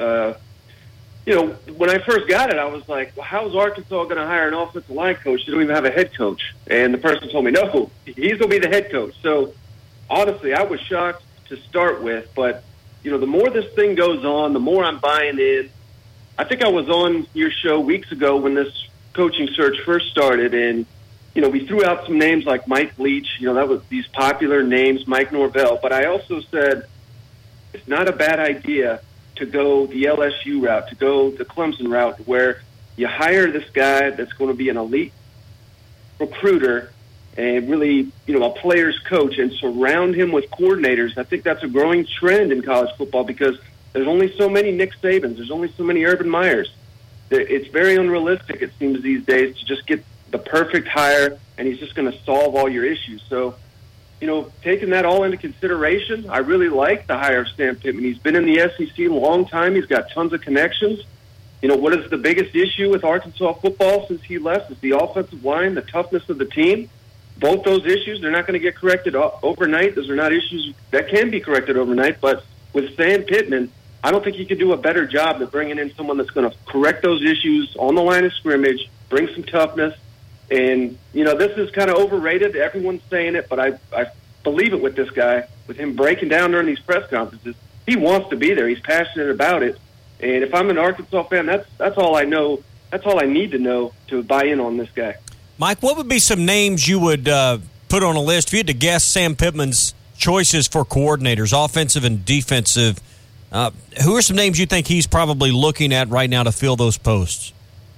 when I first got it, I was like, well, how is Arkansas going to hire an offensive line coach? They don't even have a head coach. And the person told me, no, he's going to be the head coach. So, honestly, I was shocked to start with. But, the more this thing goes on, the more I'm buying in. I think I was on your show weeks ago when this coaching search first started, and we threw out some names like Mike Leach. That was these popular names, Mike Norvell. But I also said it's not a bad idea to go the LSU route, to go the Clemson route, where you hire this guy that's going to be an elite recruiter and really, a player's coach, and surround him with coordinators. I think that's a growing trend in college football because there's only so many Nick Sabans. There's only so many Urban Meyers. It's very unrealistic, it seems, these days to just get the perfect hire, and he's just going to solve all your issues. So, taking that all into consideration, I really like the hire of Sam Pittman. He's been in the SEC a long time. He's got tons of connections. What is the biggest issue with Arkansas football since he left? Is the offensive line, the toughness of the team. Both those issues, they're not going to get corrected overnight. Those are not issues that can be corrected overnight. But with Sam Pittman, I don't think he could do a better job of bringing in someone that's going to correct those issues on the line of scrimmage, bring some toughness. And, this is kind of overrated. Everyone's saying it, but I believe it with this guy, with him breaking down during these press conferences. He wants to be there. He's passionate about it. And if I'm an Arkansas fan, that's all I know. That's all I need to know to buy in on this guy. Mike, what would be some names you would put on a list if you had to guess Sam Pittman's choices for coordinators, offensive and defensive? Who are some names you think he's probably looking at right now to fill those posts?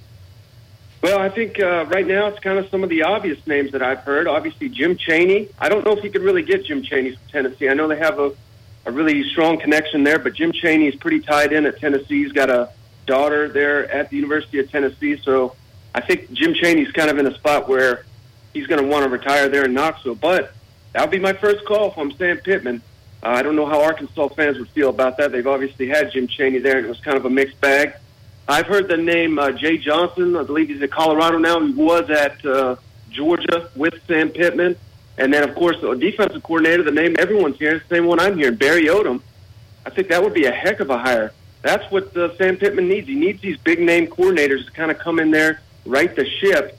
Well, I think right now it's kind of some of the obvious names that I've heard. Obviously, Jim Chaney. I don't know if you could really get Jim Chaney from Tennessee. I know they have a really strong connection there, but Jim Chaney is pretty tied in at Tennessee. He's got a daughter there at the University of Tennessee, so I think Jim Chaney's kind of in a spot where he's going to want to retire there in Knoxville. But that would be my first call if I'm Sam Pittman. I don't know how Arkansas fans would feel about that. They've obviously had Jim Chaney there, and it was kind of a mixed bag. I've heard the name Jay Johnson. I believe he's at Colorado now. He was at Georgia with Sam Pittman. And then, of course, the defensive coordinator, the name everyone's hearing, the same one I'm hearing, Barry Odom. I think that would be a heck of a hire. That's what Sam Pittman needs. He needs these big-name coordinators to kind of come in there, right the ship.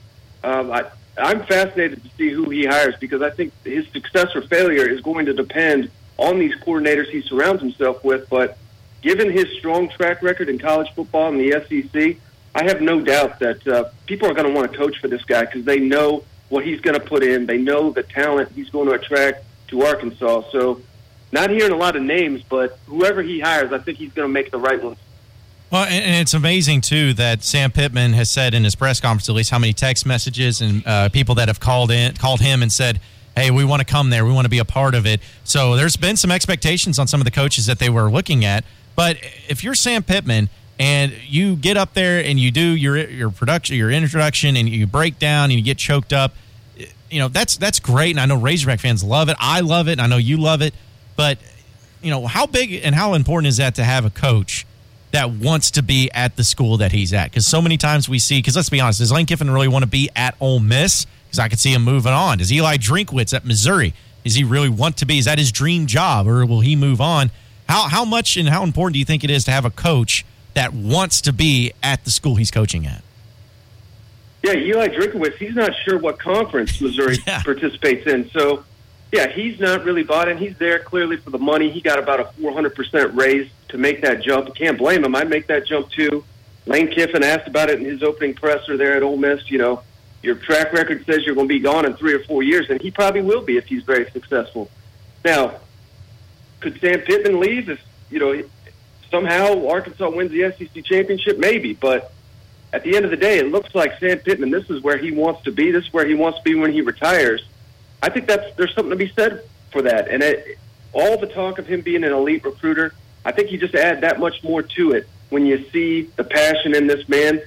I'm fascinated to see who he hires because I think his success or failure is going to depend on these coordinators he surrounds himself with. But given his strong track record in college football in the SEC, I have no doubt that people are going to want to coach for this guy because they know what he's going to put in. They know the talent he's going to attract to Arkansas. So not hearing a lot of names, but whoever he hires, I think he's going to make the right ones. Well, and it's amazing, too, that Sam Pittman has said in his press conference, at least, how many text messages and people that have called him and said, hey, we want to come there. We want to be a part of it. So there's been some expectations on some of the coaches that they were looking at. But if you're Sam Pittman and you get up there and you do your production, your introduction, and you break down and you get choked up, that's great. And I know Razorback fans love it. I love it. And I know you love it. But, how big and how important is that to have a coach that wants to be at the school that he's at? Because so many times we see, because let's be honest, does Lane Kiffin really want to be at Ole Miss? Because I could see him moving on. Does Eli Drinkwitz at Missouri, does he really want to be? Is that his dream job, or will he move on? How much and how important do you think it is to have a coach that wants to be at the school he's coaching at? Yeah, Eli Drinkwitz, he's not sure what conference Missouri participates in. So, yeah, he's not really bought in. He's there clearly for the money. He got about a 400% raise to make that jump. Can't blame him. I'd make that jump too. Lane Kiffin asked about it in his opening presser there at Ole Miss. Your track record says you're going to be gone in 3 or 4 years, and he probably will be if he's very successful. Now, could Sam Pittman leave if, somehow Arkansas wins the SEC championship? Maybe, but at the end of the day, it looks like Sam Pittman, this is where he wants to be. This is where he wants to be when he retires. I think there's something to be said for that. And all the talk of him being an elite recruiter, I think you just add that much more to it when you see the passion in this man.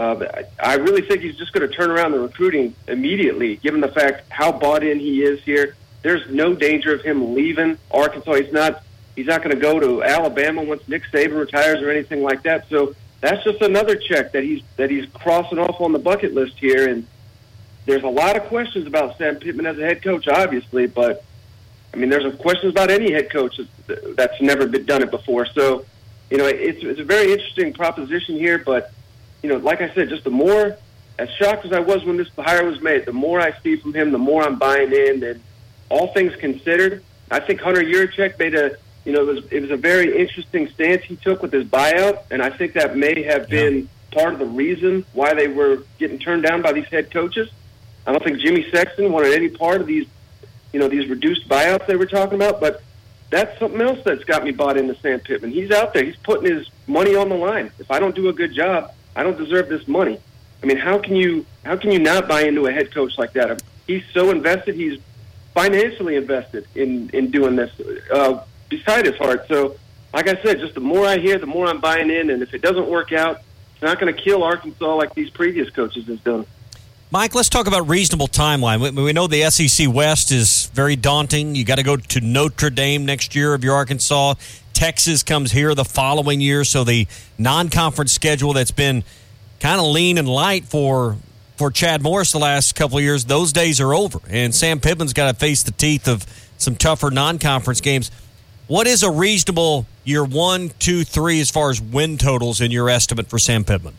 I really think he's just going to turn around the recruiting immediately, given the fact how bought in he is here. There's no danger of him leaving Arkansas. He's not going to go to Alabama once Nick Saban retires or anything like that. So that's just another check that he's crossing off on the bucket list here. And there's a lot of questions about Sam Pittman as a head coach, obviously, but there's questions about any head coach that's never done it before. So, it's a very interesting proposition here, but like I said, just the more, as shocked as I was when this hire was made, the more I see from him, the more I'm buying in. And all things considered, I think Hunter Yurachek made it was a very interesting stance he took with his buyout, and I think that may have been part of the reason why they were getting turned down by these head coaches. I don't think Jimmy Sexton wanted any part of these reduced buyouts they were talking about, but that's something else that's got me bought into Sam Pittman. He's out there. He's putting his money on the line. If I don't do a good job, I don't deserve this money. How can you not buy into a head coach like that? He's so invested. He's financially invested in doing this beside his heart. So, like I said, just the more I hear, the more I'm buying in. And if it doesn't work out, it's not going to kill Arkansas like these previous coaches have done. Mike, let's talk about reasonable timeline. We know the SEC West is very daunting. You got to go to Notre Dame next year if you're Arkansas. Texas comes here the following year. So the non-conference schedule that's been kind of lean and light for Chad Morris the last couple of years, those days are over. And Sam Pittman's got to face the teeth of some tougher non-conference games. What is a reasonable year 1, 2, 3 as far as win totals in your estimate for Sam Pittman?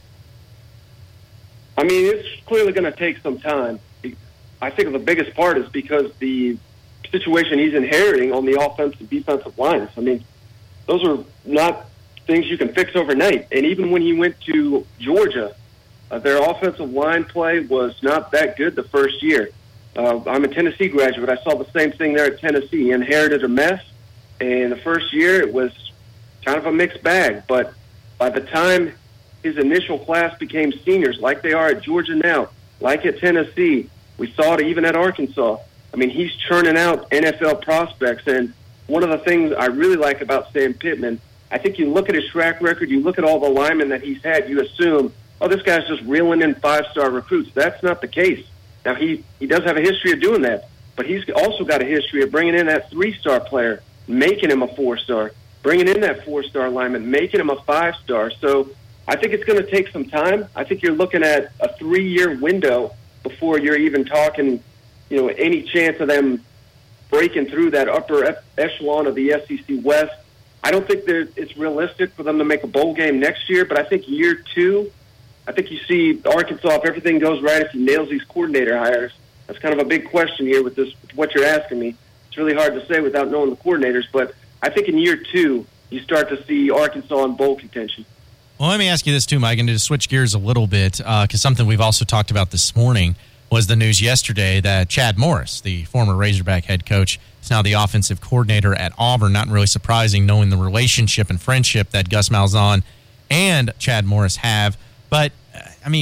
It's clearly going to take some time. I think the biggest part is because the situation he's inheriting on the offensive defensive lines. Those are not things you can fix overnight. And even when he went to Georgia, their offensive line play was not that good the first year. I'm a Tennessee graduate. I saw the same thing there at Tennessee. He inherited a mess, and the first year it was kind of a mixed bag. But by the time his initial class became seniors, like they are at Georgia now, like at Tennessee, we saw it even at Arkansas. He's churning out NFL prospects. And one of the things I really like about Sam Pittman, I think you look at his track record, you look at all the linemen that he's had, you assume, this guy's just reeling in 5-star recruits. That's not the case. Now, he does have a history of doing that, but he's also got a history of bringing in that 3-star player, making him a 4-star, bringing in that 4-star lineman, making him a 5-star. So I think it's going to take some time. I think you're looking at a 3-year window before you're even talking, any chance of them breaking through that upper echelon of the SEC West. I don't think it's realistic for them to make a bowl game next year, but I think year 2, I think you see Arkansas, if everything goes right, if he nails these coordinator hires. That's kind of a big question here with what you're asking me. It's really hard to say without knowing the coordinators, but I think in year 2, you start to see Arkansas in bowl contention. Well, let me ask you this too, Mike, and to switch gears a little bit, because something we've also talked about this morning was the news yesterday that Chad Morris, the former Razorback head coach, is now the offensive coordinator at Auburn. Not really surprising knowing the relationship and friendship that Gus Malzahn and Chad Morris have. But,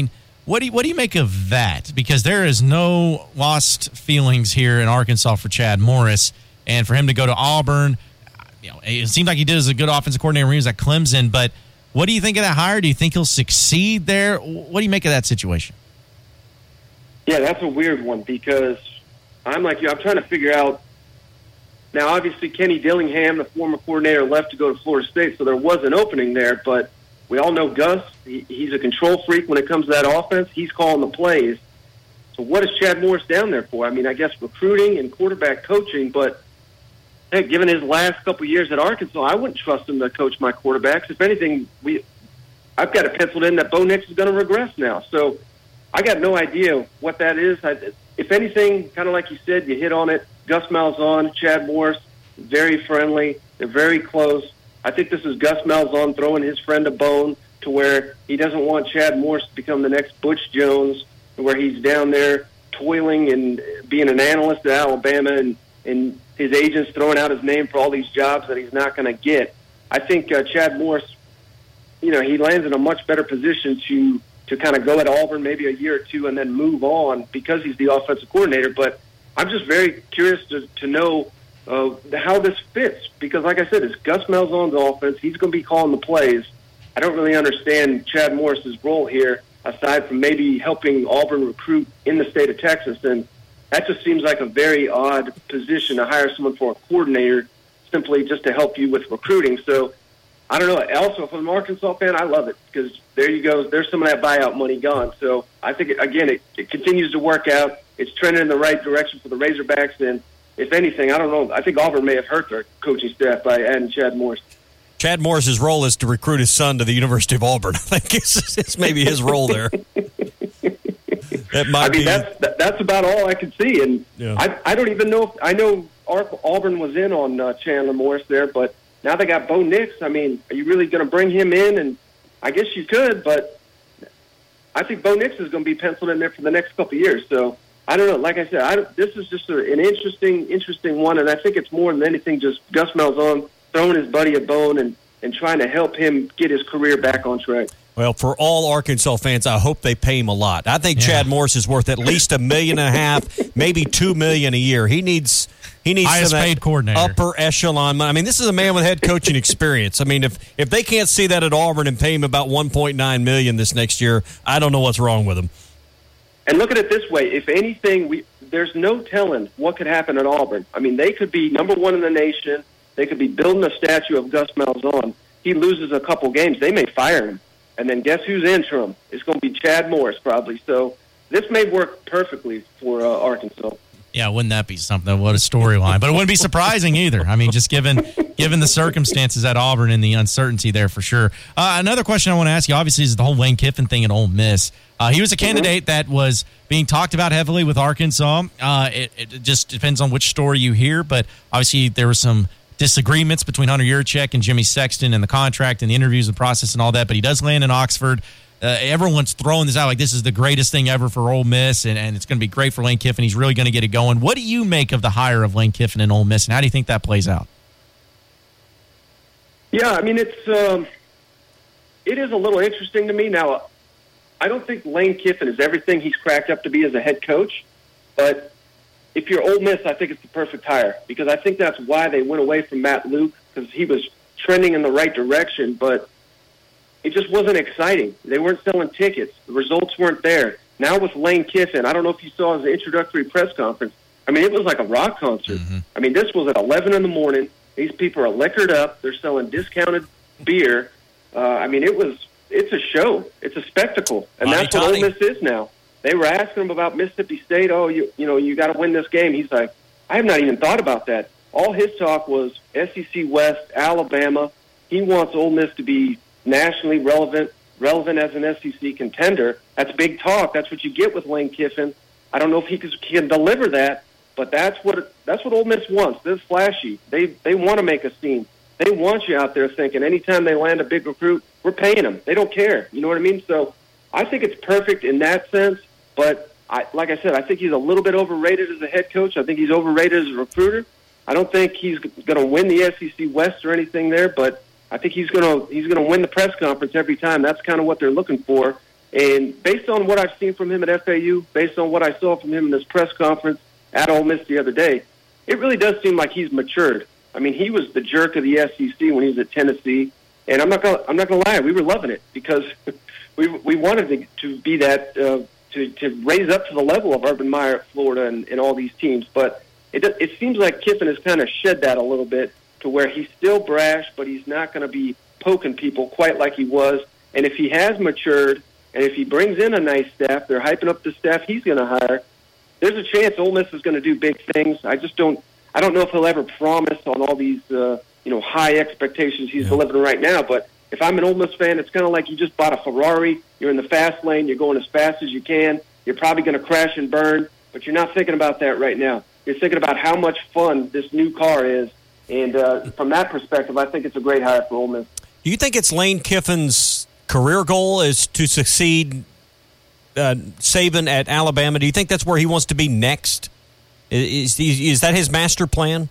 What do you make of that? Because there is no lost feelings here in Arkansas for Chad Morris, and for him to go to Auburn, it seemed like he did as a good offensive coordinator when he was at Clemson. But what do you think of that hire? Do you think he'll succeed there? What do you make of that situation? Yeah, that's a weird one because I'm like you. I'm trying to figure out. Now, obviously, Kenny Dillingham, the former coordinator, left to go to Florida State, so there was an opening there. But we all know Gus. He's a control freak when it comes to that offense. He's calling the plays. So what is Chad Morris down there for? I mean, I guess recruiting and quarterback coaching, but heck, given his last couple of years at Arkansas, I wouldn't trust him to coach my quarterbacks. If anything, I've got it penciled in that Bo Nix is going to regress now. So I got no idea what that is. If anything, kind of like you said, you hit on it. Gus Malzahn, Chad Morris, very friendly. They're very close. I think this is Gus Malzahn throwing his friend a bone to where he doesn't want Chad Morris to become the next Butch Jones, where he's down there toiling and being an analyst at Alabama and his agent's throwing out his name for all these jobs that he's not going to get. I think Chad Morris, he lands in a much better position to kind of go at Auburn maybe a year or two and then move on because he's the offensive coordinator. But I'm just very curious to know how this fits because, like I said, it's Gus Malzahn's offense. He's going to be calling the plays. I don't really understand Chad Morris's role here aside from maybe helping Auburn recruit in the state of Texas. And that just seems like a very odd position to hire someone for a coordinator simply just to help you with recruiting. So I don't know. Also, from an Arkansas fan, I love it because there you go. There's some of that buyout money gone. So I think, it continues to work out. It's trending in the right direction for the Razorbacks. And if anything, I don't know. I think Auburn may have hurt their coaching staff by adding Chad Morris. Chad Morris's role is to recruit his son to the University of Auburn. I think it's maybe his role there. That's about all I can see. And yeah. I don't even know. I know Auburn was in on Chandler Morris there, but now they got Bo Nix. I mean, are you really going to bring him in? And I guess you could, but I think Bo Nix is going to be penciled in there for the next couple of years. So I don't know. Like I said, this is just an interesting one, and I think it's more than anything just Gus Malzahn throwing his buddy a bone and trying to help him get his career back on track. Well, for all Arkansas fans, I hope they pay him a lot. I think Chad Morris is worth at least $1.5 million, maybe $2 million a year. He needs highest paid coordinator, upper echelon. I mean, this is a man with head coaching experience. I mean, if they can't see that at Auburn and pay him about $1.9 million this next year, I don't know what's wrong with him. And look at it this way: if anything, there's no telling what could happen at Auburn. I mean, they could be number one in the nation. They could be building a statue of Gus Malzahn. He loses a couple games, they may fire him. And then guess who's interim? It's going to be Chad Morris probably. So this may work perfectly for Arkansas. Yeah, wouldn't that be something? What a storyline. But it wouldn't be surprising either. I mean, just given the circumstances at Auburn and the uncertainty there for sure. Another question I want to ask you, obviously, is the whole Lane Kiffin thing at Ole Miss. He was a candidate that was being talked about heavily with Arkansas. It just depends on which story you hear, but obviously there was some disagreements between Hunter Yurachek and Jimmy Sexton and the contract and the interviews and process and all that, but he does land in Oxford. Everyone's throwing this out like this is the greatest thing ever for Ole Miss, and it's going to be great for Lane Kiffin. He's really going to get it going. What do you make of the hire of Lane Kiffin in Ole Miss, and how do you think that plays out? Yeah, I mean, it is a little interesting to me. Now, I don't think Lane Kiffin is everything he's cracked up to be as a head coach, but if you're Ole Miss, I think it's the perfect hire because I think that's why they went away from Matt Luke because he was trending in the right direction, but it just wasn't exciting. They weren't selling tickets. The results weren't there. Now with Lane Kiffin, I don't know if you saw his introductory press conference. I mean, it was like a rock concert. Mm-hmm. I mean, this was at 11 in the morning. These people are liquored up. They're selling discounted beer. I mean, it's a show. It's a spectacle. And that's what Ole Miss is now. They were asking him about Mississippi State. Oh, you got to win this game. He's like, I have not even thought about that. All his talk was SEC West, Alabama. He wants Ole Miss to be nationally relevant as an SEC contender. That's big talk. That's what you get with Lane Kiffin. I don't know if he can deliver that, but that's what Ole Miss wants. They're flashy. They want to make a scene. They want you out there thinking anytime they land a big recruit, we're paying them. They don't care. You know what I mean? So I think it's perfect in that sense. But like I said, I think he's a little bit overrated as a head coach. I think he's overrated as a recruiter. I don't think he's going to win the SEC West or anything there, but I think he's going to win the press conference every time. That's kind of what they're looking for. And based on what I've seen from him at FAU, based on what I saw from him in this press conference at Ole Miss the other day, it really does seem like he's matured. I mean, he was the jerk of the SEC when he was at Tennessee, and I'm not gonna lie, we were loving it because we wanted to be that to raise up to the level of Urban Meyer at Florida and all these teams. But it seems like Kiffin has kind of shed that a little bit to where he's still brash, but he's not going to be poking people quite like he was. And if he has matured, and if he brings in a nice staff, they're hyping up the staff he's going to hire, there's a chance Ole Miss is going to do big things. I don't know if he'll ever promise on all these high expectations he's delivering right now. But if I'm an Ole Miss fan, it's kind of like you just bought a Ferrari. You're in the fast lane. You're going as fast as you can. You're probably going to crash and burn, but you're not thinking about that right now. You're thinking about how much fun this new car is. And from that perspective, I think it's a great hire for Ole Miss. Do you think it's Lane Kiffin's career goal is to succeed Saban at Alabama? Do you think that's where he wants to be next? Is that his master plan?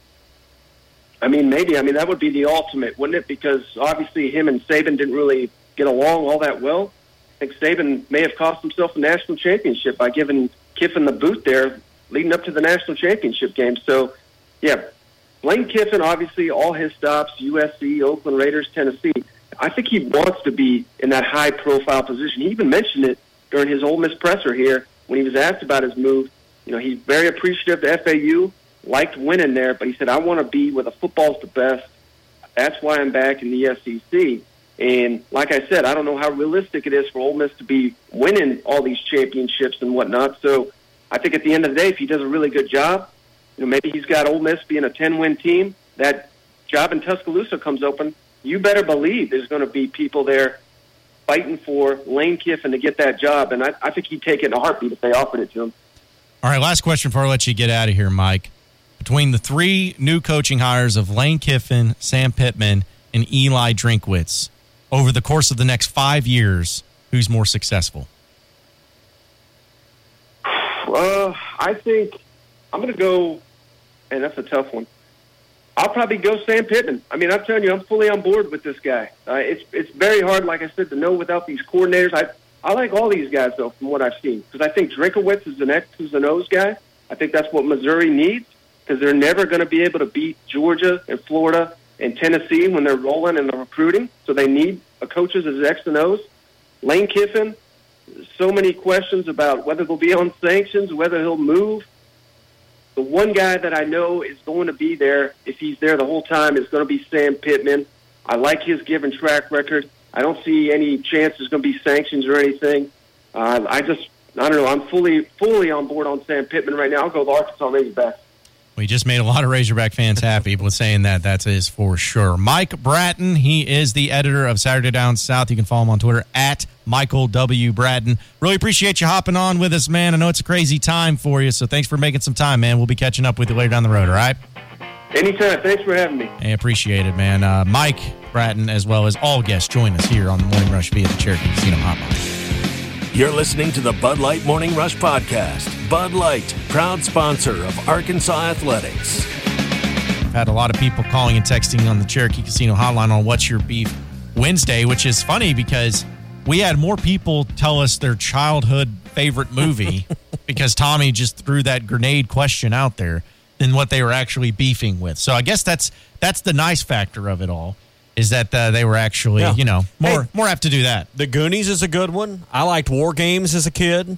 I mean, maybe. I mean, that would be the ultimate, wouldn't it? Because obviously him and Saban didn't really get along all that well. I think Saban may have cost himself a national championship by giving Kiffin the boot there leading up to the national championship game. So, yeah, Lane Kiffin, obviously all his stops, USC, Oakland Raiders, Tennessee, I think he wants to be in that high-profile position. He even mentioned it during his Ole Miss presser here when he was asked about his move. You know, he's very appreciative to FAU, liked winning there, but he said, I want to be where the football's the best. That's why I'm back in the SEC. And like I said, I don't know how realistic it is for Ole Miss to be winning all these championships and whatnot. So I think at the end of the day, if he does a really good job, maybe he's got Ole Miss being a 10-win team, that job in Tuscaloosa comes open. You better believe there's going to be people there fighting for Lane Kiffin to get that job, and I think he'd take it in a heartbeat if they offered it to him. All right, last question before I let you get out of here, Mike. Between the three new coaching hires of Lane Kiffin, Sam Pittman, and Eli Drinkwitz, over the course of the next 5 years, who's more successful? I think I'm going to go, and that's a tough one. I'll probably go Sam Pittman. I mean, I'm telling you, I'm fully on board with this guy. It's very hard, like I said, to know without these coordinators. I like all these guys, though, from what I've seen, because I think Drinkwitz is an X's and O's guy. I think that's what Missouri needs, because they're never going to be able to beat Georgia and Florida and Tennessee when they're rolling in the recruiting, so they need a coaches as X and O's. Lane Kiffin, so many questions about whether they'll be on sanctions, whether he'll move. The one guy that I know is going to be there, if he's there the whole time, is going to be Sam Pittman. I like his given track record. I don't see any chance there's going to be sanctions or anything. I don't know. I'm fully on board on Sam Pittman right now. I'll go with Arkansas Razorbacks. We just made a lot of Razorback fans happy with saying that. That is for sure. Mike Bratton, he is the editor of Saturday Down South. You can follow him on Twitter at Michael W. Bratton. Really appreciate you hopping on with us, man. I know it's a crazy time for you, so thanks for making some time, man. We'll be catching up with you later down the road, all right? Anytime. Thanks for having me. I appreciate it, man. Mike Bratton, as well as all guests, join us here on the Morning Rush via the Cherokee Casino Hotline. You're listening to the Bud Light Morning Rush Podcast. Bud Light, proud sponsor of Arkansas Athletics. I've had a lot of people calling and texting on the Cherokee Casino Hotline on What's Your Beef Wednesday, which is funny because we had more people tell us their childhood favorite movie because Tommy just threw that grenade question out there than what they were actually beefing with. So I guess that's the nice factor of it all. Is that they were actually, more apt to do that. The Goonies is a good one. I liked War Games as a kid.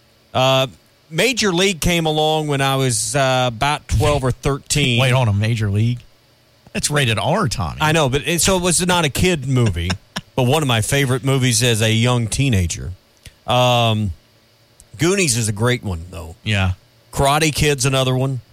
Major League came along when I was about 12 or 13. Wait, hold on, Major League? That's rated R, Tommy. I know, but so it was not a kid movie, but one of my favorite movies as a young teenager. Goonies is a great one, though. Yeah. Karate Kid's another one.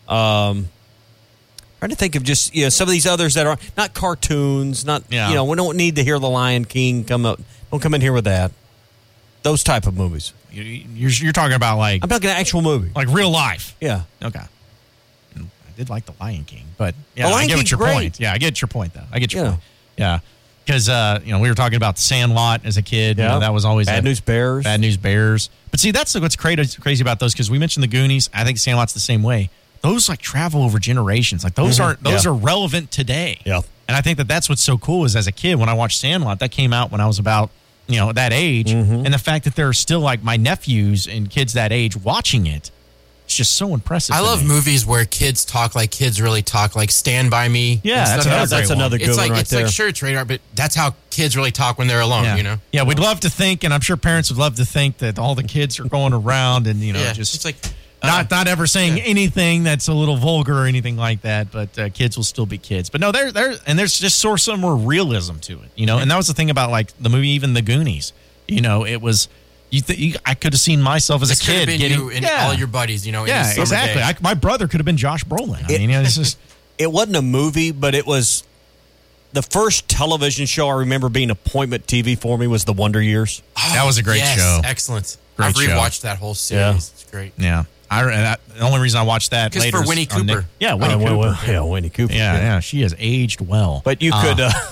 Trying to think of just some of these others that are not cartoons, we don't need to hear The Lion King come up. Don't come in here with that. Those type of movies. You're talking about I'm talking an actual movie, like real life. Yeah. Okay. I did like The Lion King, but The Lion I get King's your great. point. Yeah, I get your point though. I get your point. Yeah. Because we were talking about Sandlot as a kid. Yeah. That was always Bad News Bears. Bad News Bears. But see, that's what's crazy about those, because we mentioned the Goonies. I think Sandlot's the same way. Those travel over generations. Those are relevant today. Yeah. And I think that's what's so cool is as a kid when I watched Sandlot, that came out when I was about that age, and the fact that there are still like my nephews and kids that age watching it. It's just so impressive. I love movies where kids talk like kids really talk, like Stand By Me. Yeah, that's another good one right there. It's like, sure, it's radar, but that's how kids really talk when they're alone, Yeah, we'd love to think, and I'm sure parents would love to think that all the kids are going around and, just it's like, not ever saying anything that's a little vulgar or anything like that, but kids will still be kids. But no, there's just sort of some more realism to it, and that was the thing about like the movie, even The Goonies. It was... I could have seen myself as a kid getting you and all your buddies, exactly. My brother could have been Josh Brolin. It's just it wasn't a movie, but it was the first television show I remember being appointment TV for me was The Wonder Years. That was a great show. Excellent. Great I've rewatched show. that whole series. It's great. Yeah. The only reason I watched that later for Winnie Cooper. Winnie Cooper. Winnie Cooper. Yeah, she has aged well. But you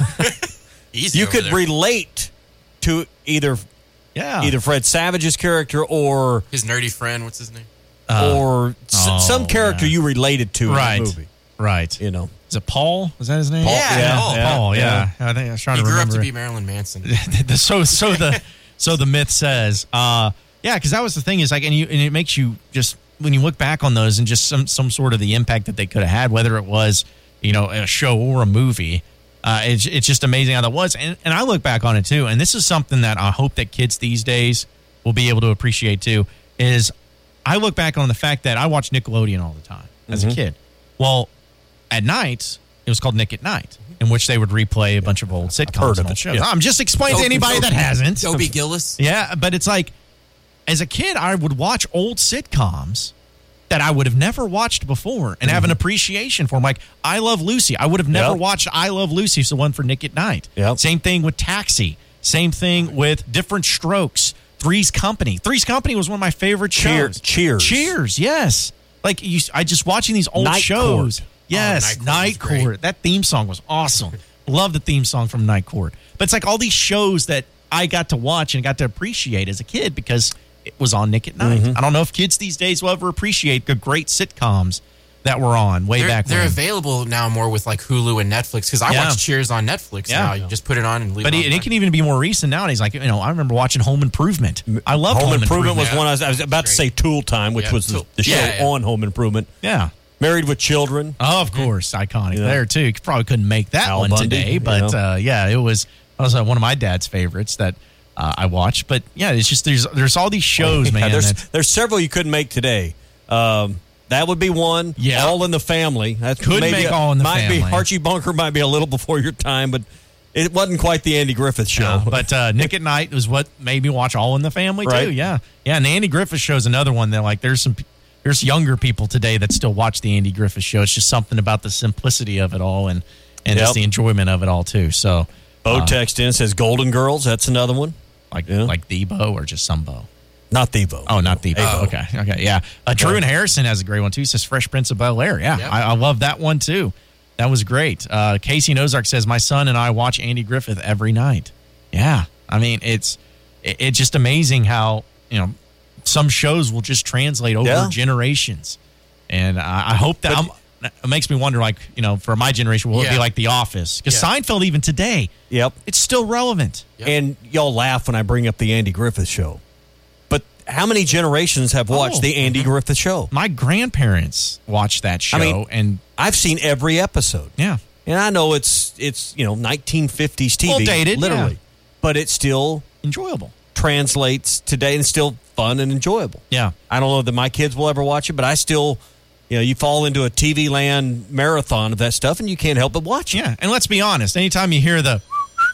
could relate to either Fred Savage's character or his nerdy friend. What's his name? Or some character you related to in the movie. Right. Is it Paul? Is that his name? Paul. Paul. Yeah. I think I was trying to remember. He grew up to be Marilyn Manson. So the myth says, because that was the thing is like, and it makes you just when you look back on those and just some sort of the impact that they could have had, whether it was a show or a movie. It's just amazing how that was. And I look back on it, too. And this is something that I hope that kids these days will be able to appreciate, too, is I look back on the fact that I watched Nickelodeon all the time as a kid. Well, at night, it was called Nick at Night, in which they would replay a bunch of old sitcoms and old shows. Yeah. I'm just explaining to anybody that hasn't. Dobie Gillis? Yeah, but it's like, as a kid, I would watch old sitcoms that I would have never watched before and have an appreciation for them. Like, I Love Lucy. I would have never watched I Love Lucy. It's the one for Nick at Night. Yep. Same thing with Taxi. Same thing with Different Strokes. Three's Company. Three's Company was one of my favorite shows. Cheers, yes. Like, I just watching these old shows. Yes, Night Court. That theme song was awesome. Love the theme song from Night Court. But it's like all these shows that I got to watch and got to appreciate as a kid because it was on Nick at Night. I don't know if kids these days will ever appreciate the great sitcoms that were on back when. They're available now more with like Hulu and Netflix because I watch Cheers on Netflix now. You just put it on and leave it on. But it can even be more recent nowadays. Like, I remember watching Home Improvement. I love Home Improvement. Was one I was about to say Tool Time, which was the show on Home Improvement. Yeah. Married with Children. Oh, of course. Iconic there, too. You probably couldn't make that Al one Bundy, today. But, it was one of my dad's favorites that I watched. But, yeah, it's just there's all these shows, man. There's several you couldn't make today. That would be one. Yeah. All in the Family. That could make All in the Family. Archie Bunker might be a little before your time, but it wasn't quite the Andy Griffith Show. No, but Nick at Night was what made me watch All in the Family, too. Yeah. Yeah, and the Andy Griffith Show is another one that, like, there's younger people today that still watch the Andy Griffith Show. It's just something about the simplicity of it all and just the enjoyment of it all, too. So, Bo text in says Golden Girls. That's another one. Like the Bo or just some Bo? Not the Bo. Oh, not the Bo. Okay, yeah. Drew and Harrison has a great one, too. He says Fresh Prince of Bel-Air. Yeah, yep. I love that one, too. That was great. Casey in Ozark says, my son and I watch Andy Griffith every night. Yeah. I mean, it's just amazing how, some shows will just translate over generations. And I hope that it makes me wonder, like, for my generation, will it be like The Office? Because Seinfeld, even today, it's still relevant. Yep. And y'all laugh when I bring up the Andy Griffith Show. But how many generations have watched the Andy Griffith Show? My grandparents watched that show, and I've seen every episode. Yeah. And I know it's 1950s TV, well dated, literally. But it's still enjoyable. Translates today and still fun and enjoyable. Yeah. I don't know that my kids will ever watch it, but I still, you fall into a TV land marathon of that stuff and you can't help but watch it. Yeah. And let's be honest, anytime you hear the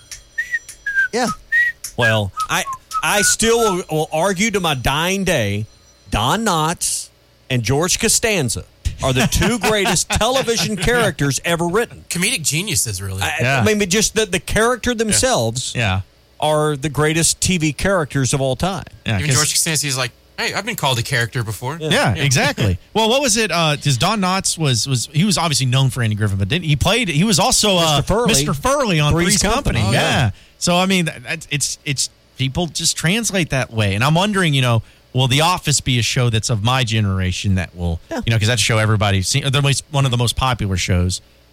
well, I still will argue to my dying day, Don Knotts and George Costanza are the two greatest television characters ever written. Comedic geniuses, really. I mean, but just the character themselves are the greatest TV characters of all time. Yeah, even George Costanza is like, hey, I've been called a character before. Yeah, exactly. Well, what was it? Because Don Knotts was he was obviously known for Andy Griffith, but he was also Mr. Furley on Three's Company. Oh, yeah. So I mean, it's people just translate that way, and I'm wondering, will The Office be a show that's of my generation that will, because that's a show everybody's seen? They're one of the most popular shows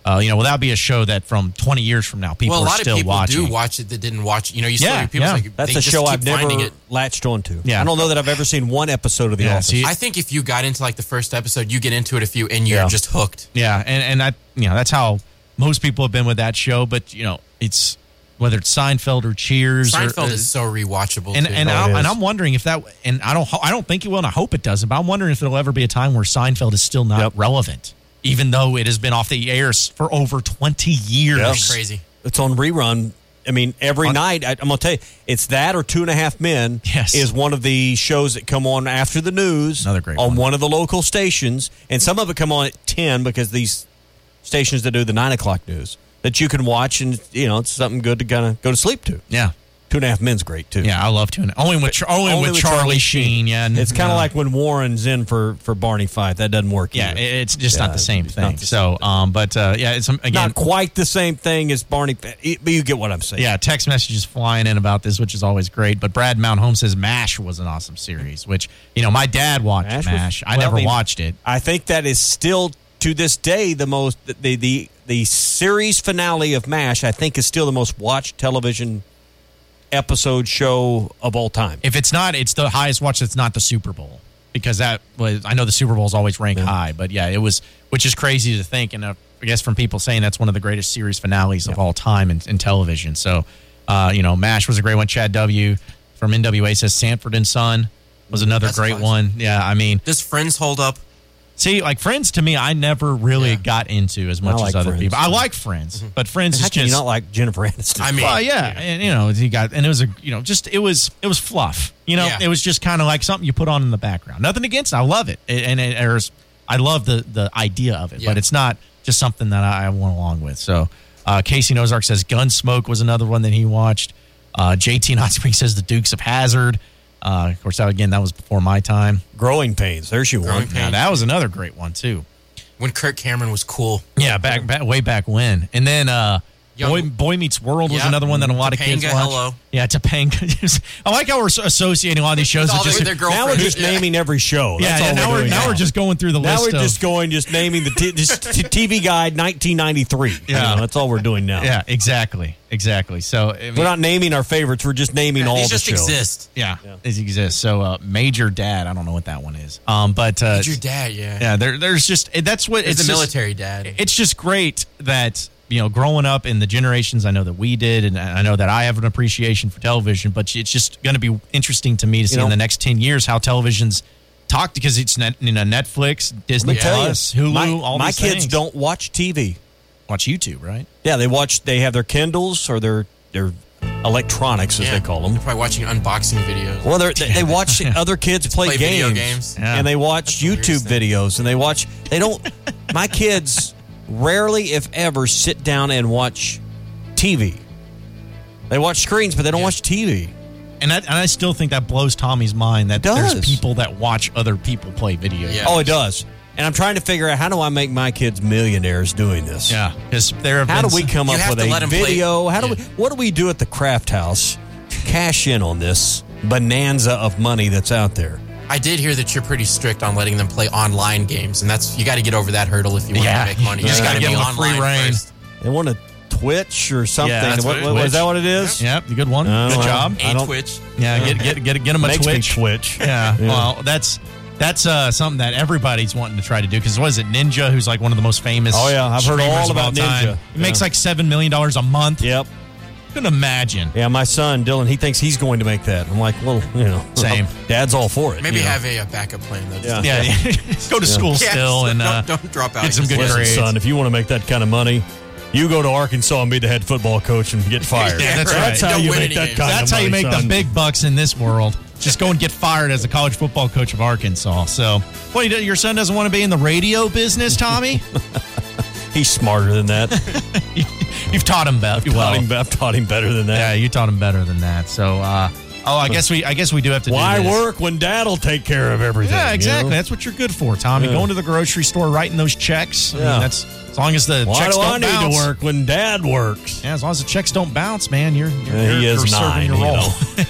will that be a show that from 20 years from now people well, a are lot still of people watching? do watch it that didn't watch it. You still hear people like that's they a just show keep I've never finding it. latched onto. Yeah. I don't know that I've ever seen one episode of The Office. I think if you got into like the first episode, you get into it and you're just hooked. Yeah, and that's how most people have been with that show. But it's whether it's Seinfeld or Cheers. Seinfeld is so rewatchable. And I'm wondering if that. And I don't think it will, and I hope it doesn't. But I'm wondering if there'll ever be a time where Seinfeld is still not relevant, even though it has been off the air for over 20 years. That's crazy. It's on rerun. I mean, every night, I'm going to tell you, it's that or 2.5 Men is one of the shows that come on after the news. Another great on one of the local stations. And some of it come on at 10 because these stations that do the 9 o'clock news that you can watch, and, it's something good to kind of go to sleep to. Yeah. 2.5 Men's great, too. Yeah, I love 2.5. Only with Charlie Sheen. Yeah, it's kind of like when Warren's in for Barney Fife. That doesn't work either. It's just not the same thing. So, it's again not quite the same thing as Barney, but you get what I'm saying. Yeah, text messages flying in about this, which is always great. But Brad Mount Holmes says MASH was an awesome series, which my dad watched MASH. I never watched it. I think that is still to this day the series finale of MASH. I think is still the most watched television episode show of all time. If it's not, it's the highest watch. It's not the Super Bowl, because I know the Super Bowls always rank high, but it was, which is crazy to think. And I guess from people saying that's one of the greatest series finales of all time in television. So, MASH was a great one. Chad W. from NWA says Sanford and Son was another great one. Yeah. I mean, does Friends hold up? See, like Friends to me, I never really got into as much as other people. I like Friends, but Friends is How can just you not like Jennifer Aniston. I mean, and it was it was fluff. It was just kind of like something you put on in the background. Nothing against it. I love it, I love the idea of it, but it's not just something that I went along with. So, Casey Nozark says Gunsmoke was another one that he watched. JT Hotspring says The Dukes of Hazzard. Of course, that was before my time. Growing Pains. There's your one. Yeah, that was another great one, too. When Kirk Cameron was cool. Yeah, way back when. And then Boy Meets World was another one that a lot of kids watch. Hello. Yeah, Topanga. I like how we're associating a lot of these shows. Now we're just naming every show. That's now we're just going through the list. Now we're just naming the TV Guide 1993. Yeah, that's all we're doing now. Yeah, exactly. So we're not naming our favorites. We're just naming all the shows. They just exist. Yeah, they exist. So Major Dad, I don't know what that one is. But Major Dad, yeah. There's just that's what it's a military dad. It's just great that. Growing up in the generations I know that we did, and I know that I have an appreciation for television, but it's just going to be interesting to me to see in the next 10 years how television's talked, because it's Netflix, Disney Plus, Hulu, all my these kids things. don't watch TV. Watch YouTube, right? Yeah, they have their Kindles or their electronics, as they call them. They're probably watching unboxing videos. Well, they watch other kids play video games. Yeah. And they watch YouTube videos, and my kids rarely, if ever, sit down and watch TV. They watch screens, but they don't watch TV. And I still think that blows Tommy's mind that there's people that watch other people play video games. Oh, it does. And I'm trying to figure out, how do I make my kids millionaires doing this? Yeah. How do we come up with a video? What do we do at the Craft House? Cash in on this bonanza of money that's out there. I did hear that you're pretty strict on letting them play online games, and you got to get over that hurdle if you want to make money. You just got to be online first. They want to Twitch or something. Yeah, is that what it is? Yep, good one. Good job. Twitch. Yeah, get them a Twitch. Twitch. Yeah. Well, that's something that everybody's wanting to try to do, because what is it, Ninja, who's like one of the most famous. Oh yeah, I've heard all about Ninja. He makes like $7 million a month. Yep. Couldn't imagine. Yeah, my son Dylan, he thinks he's going to make that. I'm like, well, same. Dad's all for it. Maybe have a backup plan though. Yeah. Go to school still and don't drop out. Get some good grades, son. If you want to make that kind of money, you go to Arkansas and be the head football coach and get fired. Yeah, that's right. That's how you make that kind of money. That's how you make the big bucks in this world. Just go and get fired as a college football coach of Arkansas. So, your son doesn't want to be in the radio business, Tommy? He's smarter than that. You've taught him better. I've taught him better than that. Yeah, you taught him better than that. So, I guess we do have to. Why do this. work when Dad'll take care of everything? Yeah, exactly. That's what you're good for, Tommy. Going to the grocery store, writing those checks. I mean, that's as long as the checks don't bounce. Why do I need to work when Dad works? Yeah, as long as the checks don't bounce, man, you're serving your role.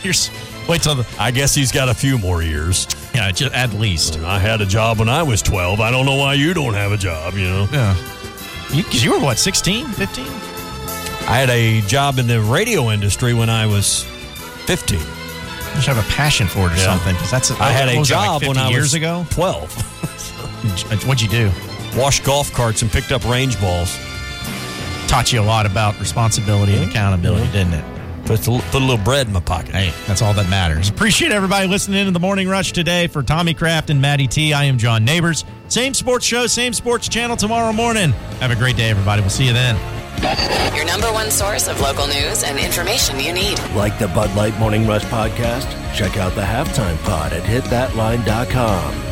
Wait till I guess he's got a few more years. Yeah, at least. I had a job when I was 12. I don't know why you don't have a job. Yeah. Because you were, what, 16, 15? I had a job in the radio industry when I was 15. You should have a passion for it or something. I had a job when I was years ago? 12. What'd you do? Washed golf carts and picked up range balls. Taught you a lot about responsibility and accountability, didn't it? Put a little bread in my pocket. Hey, that's all that matters. Appreciate everybody listening in to the Morning Rush today. For Tommy Kraft and Maddie T, I am John Neighbors. Same sports show, same sports channel tomorrow morning. Have a great day, everybody. We'll see you then. Your number one source of local news and information you need. Like the Bud Light Morning Rush podcast? Check out the Halftime Pod at hitthatline.com.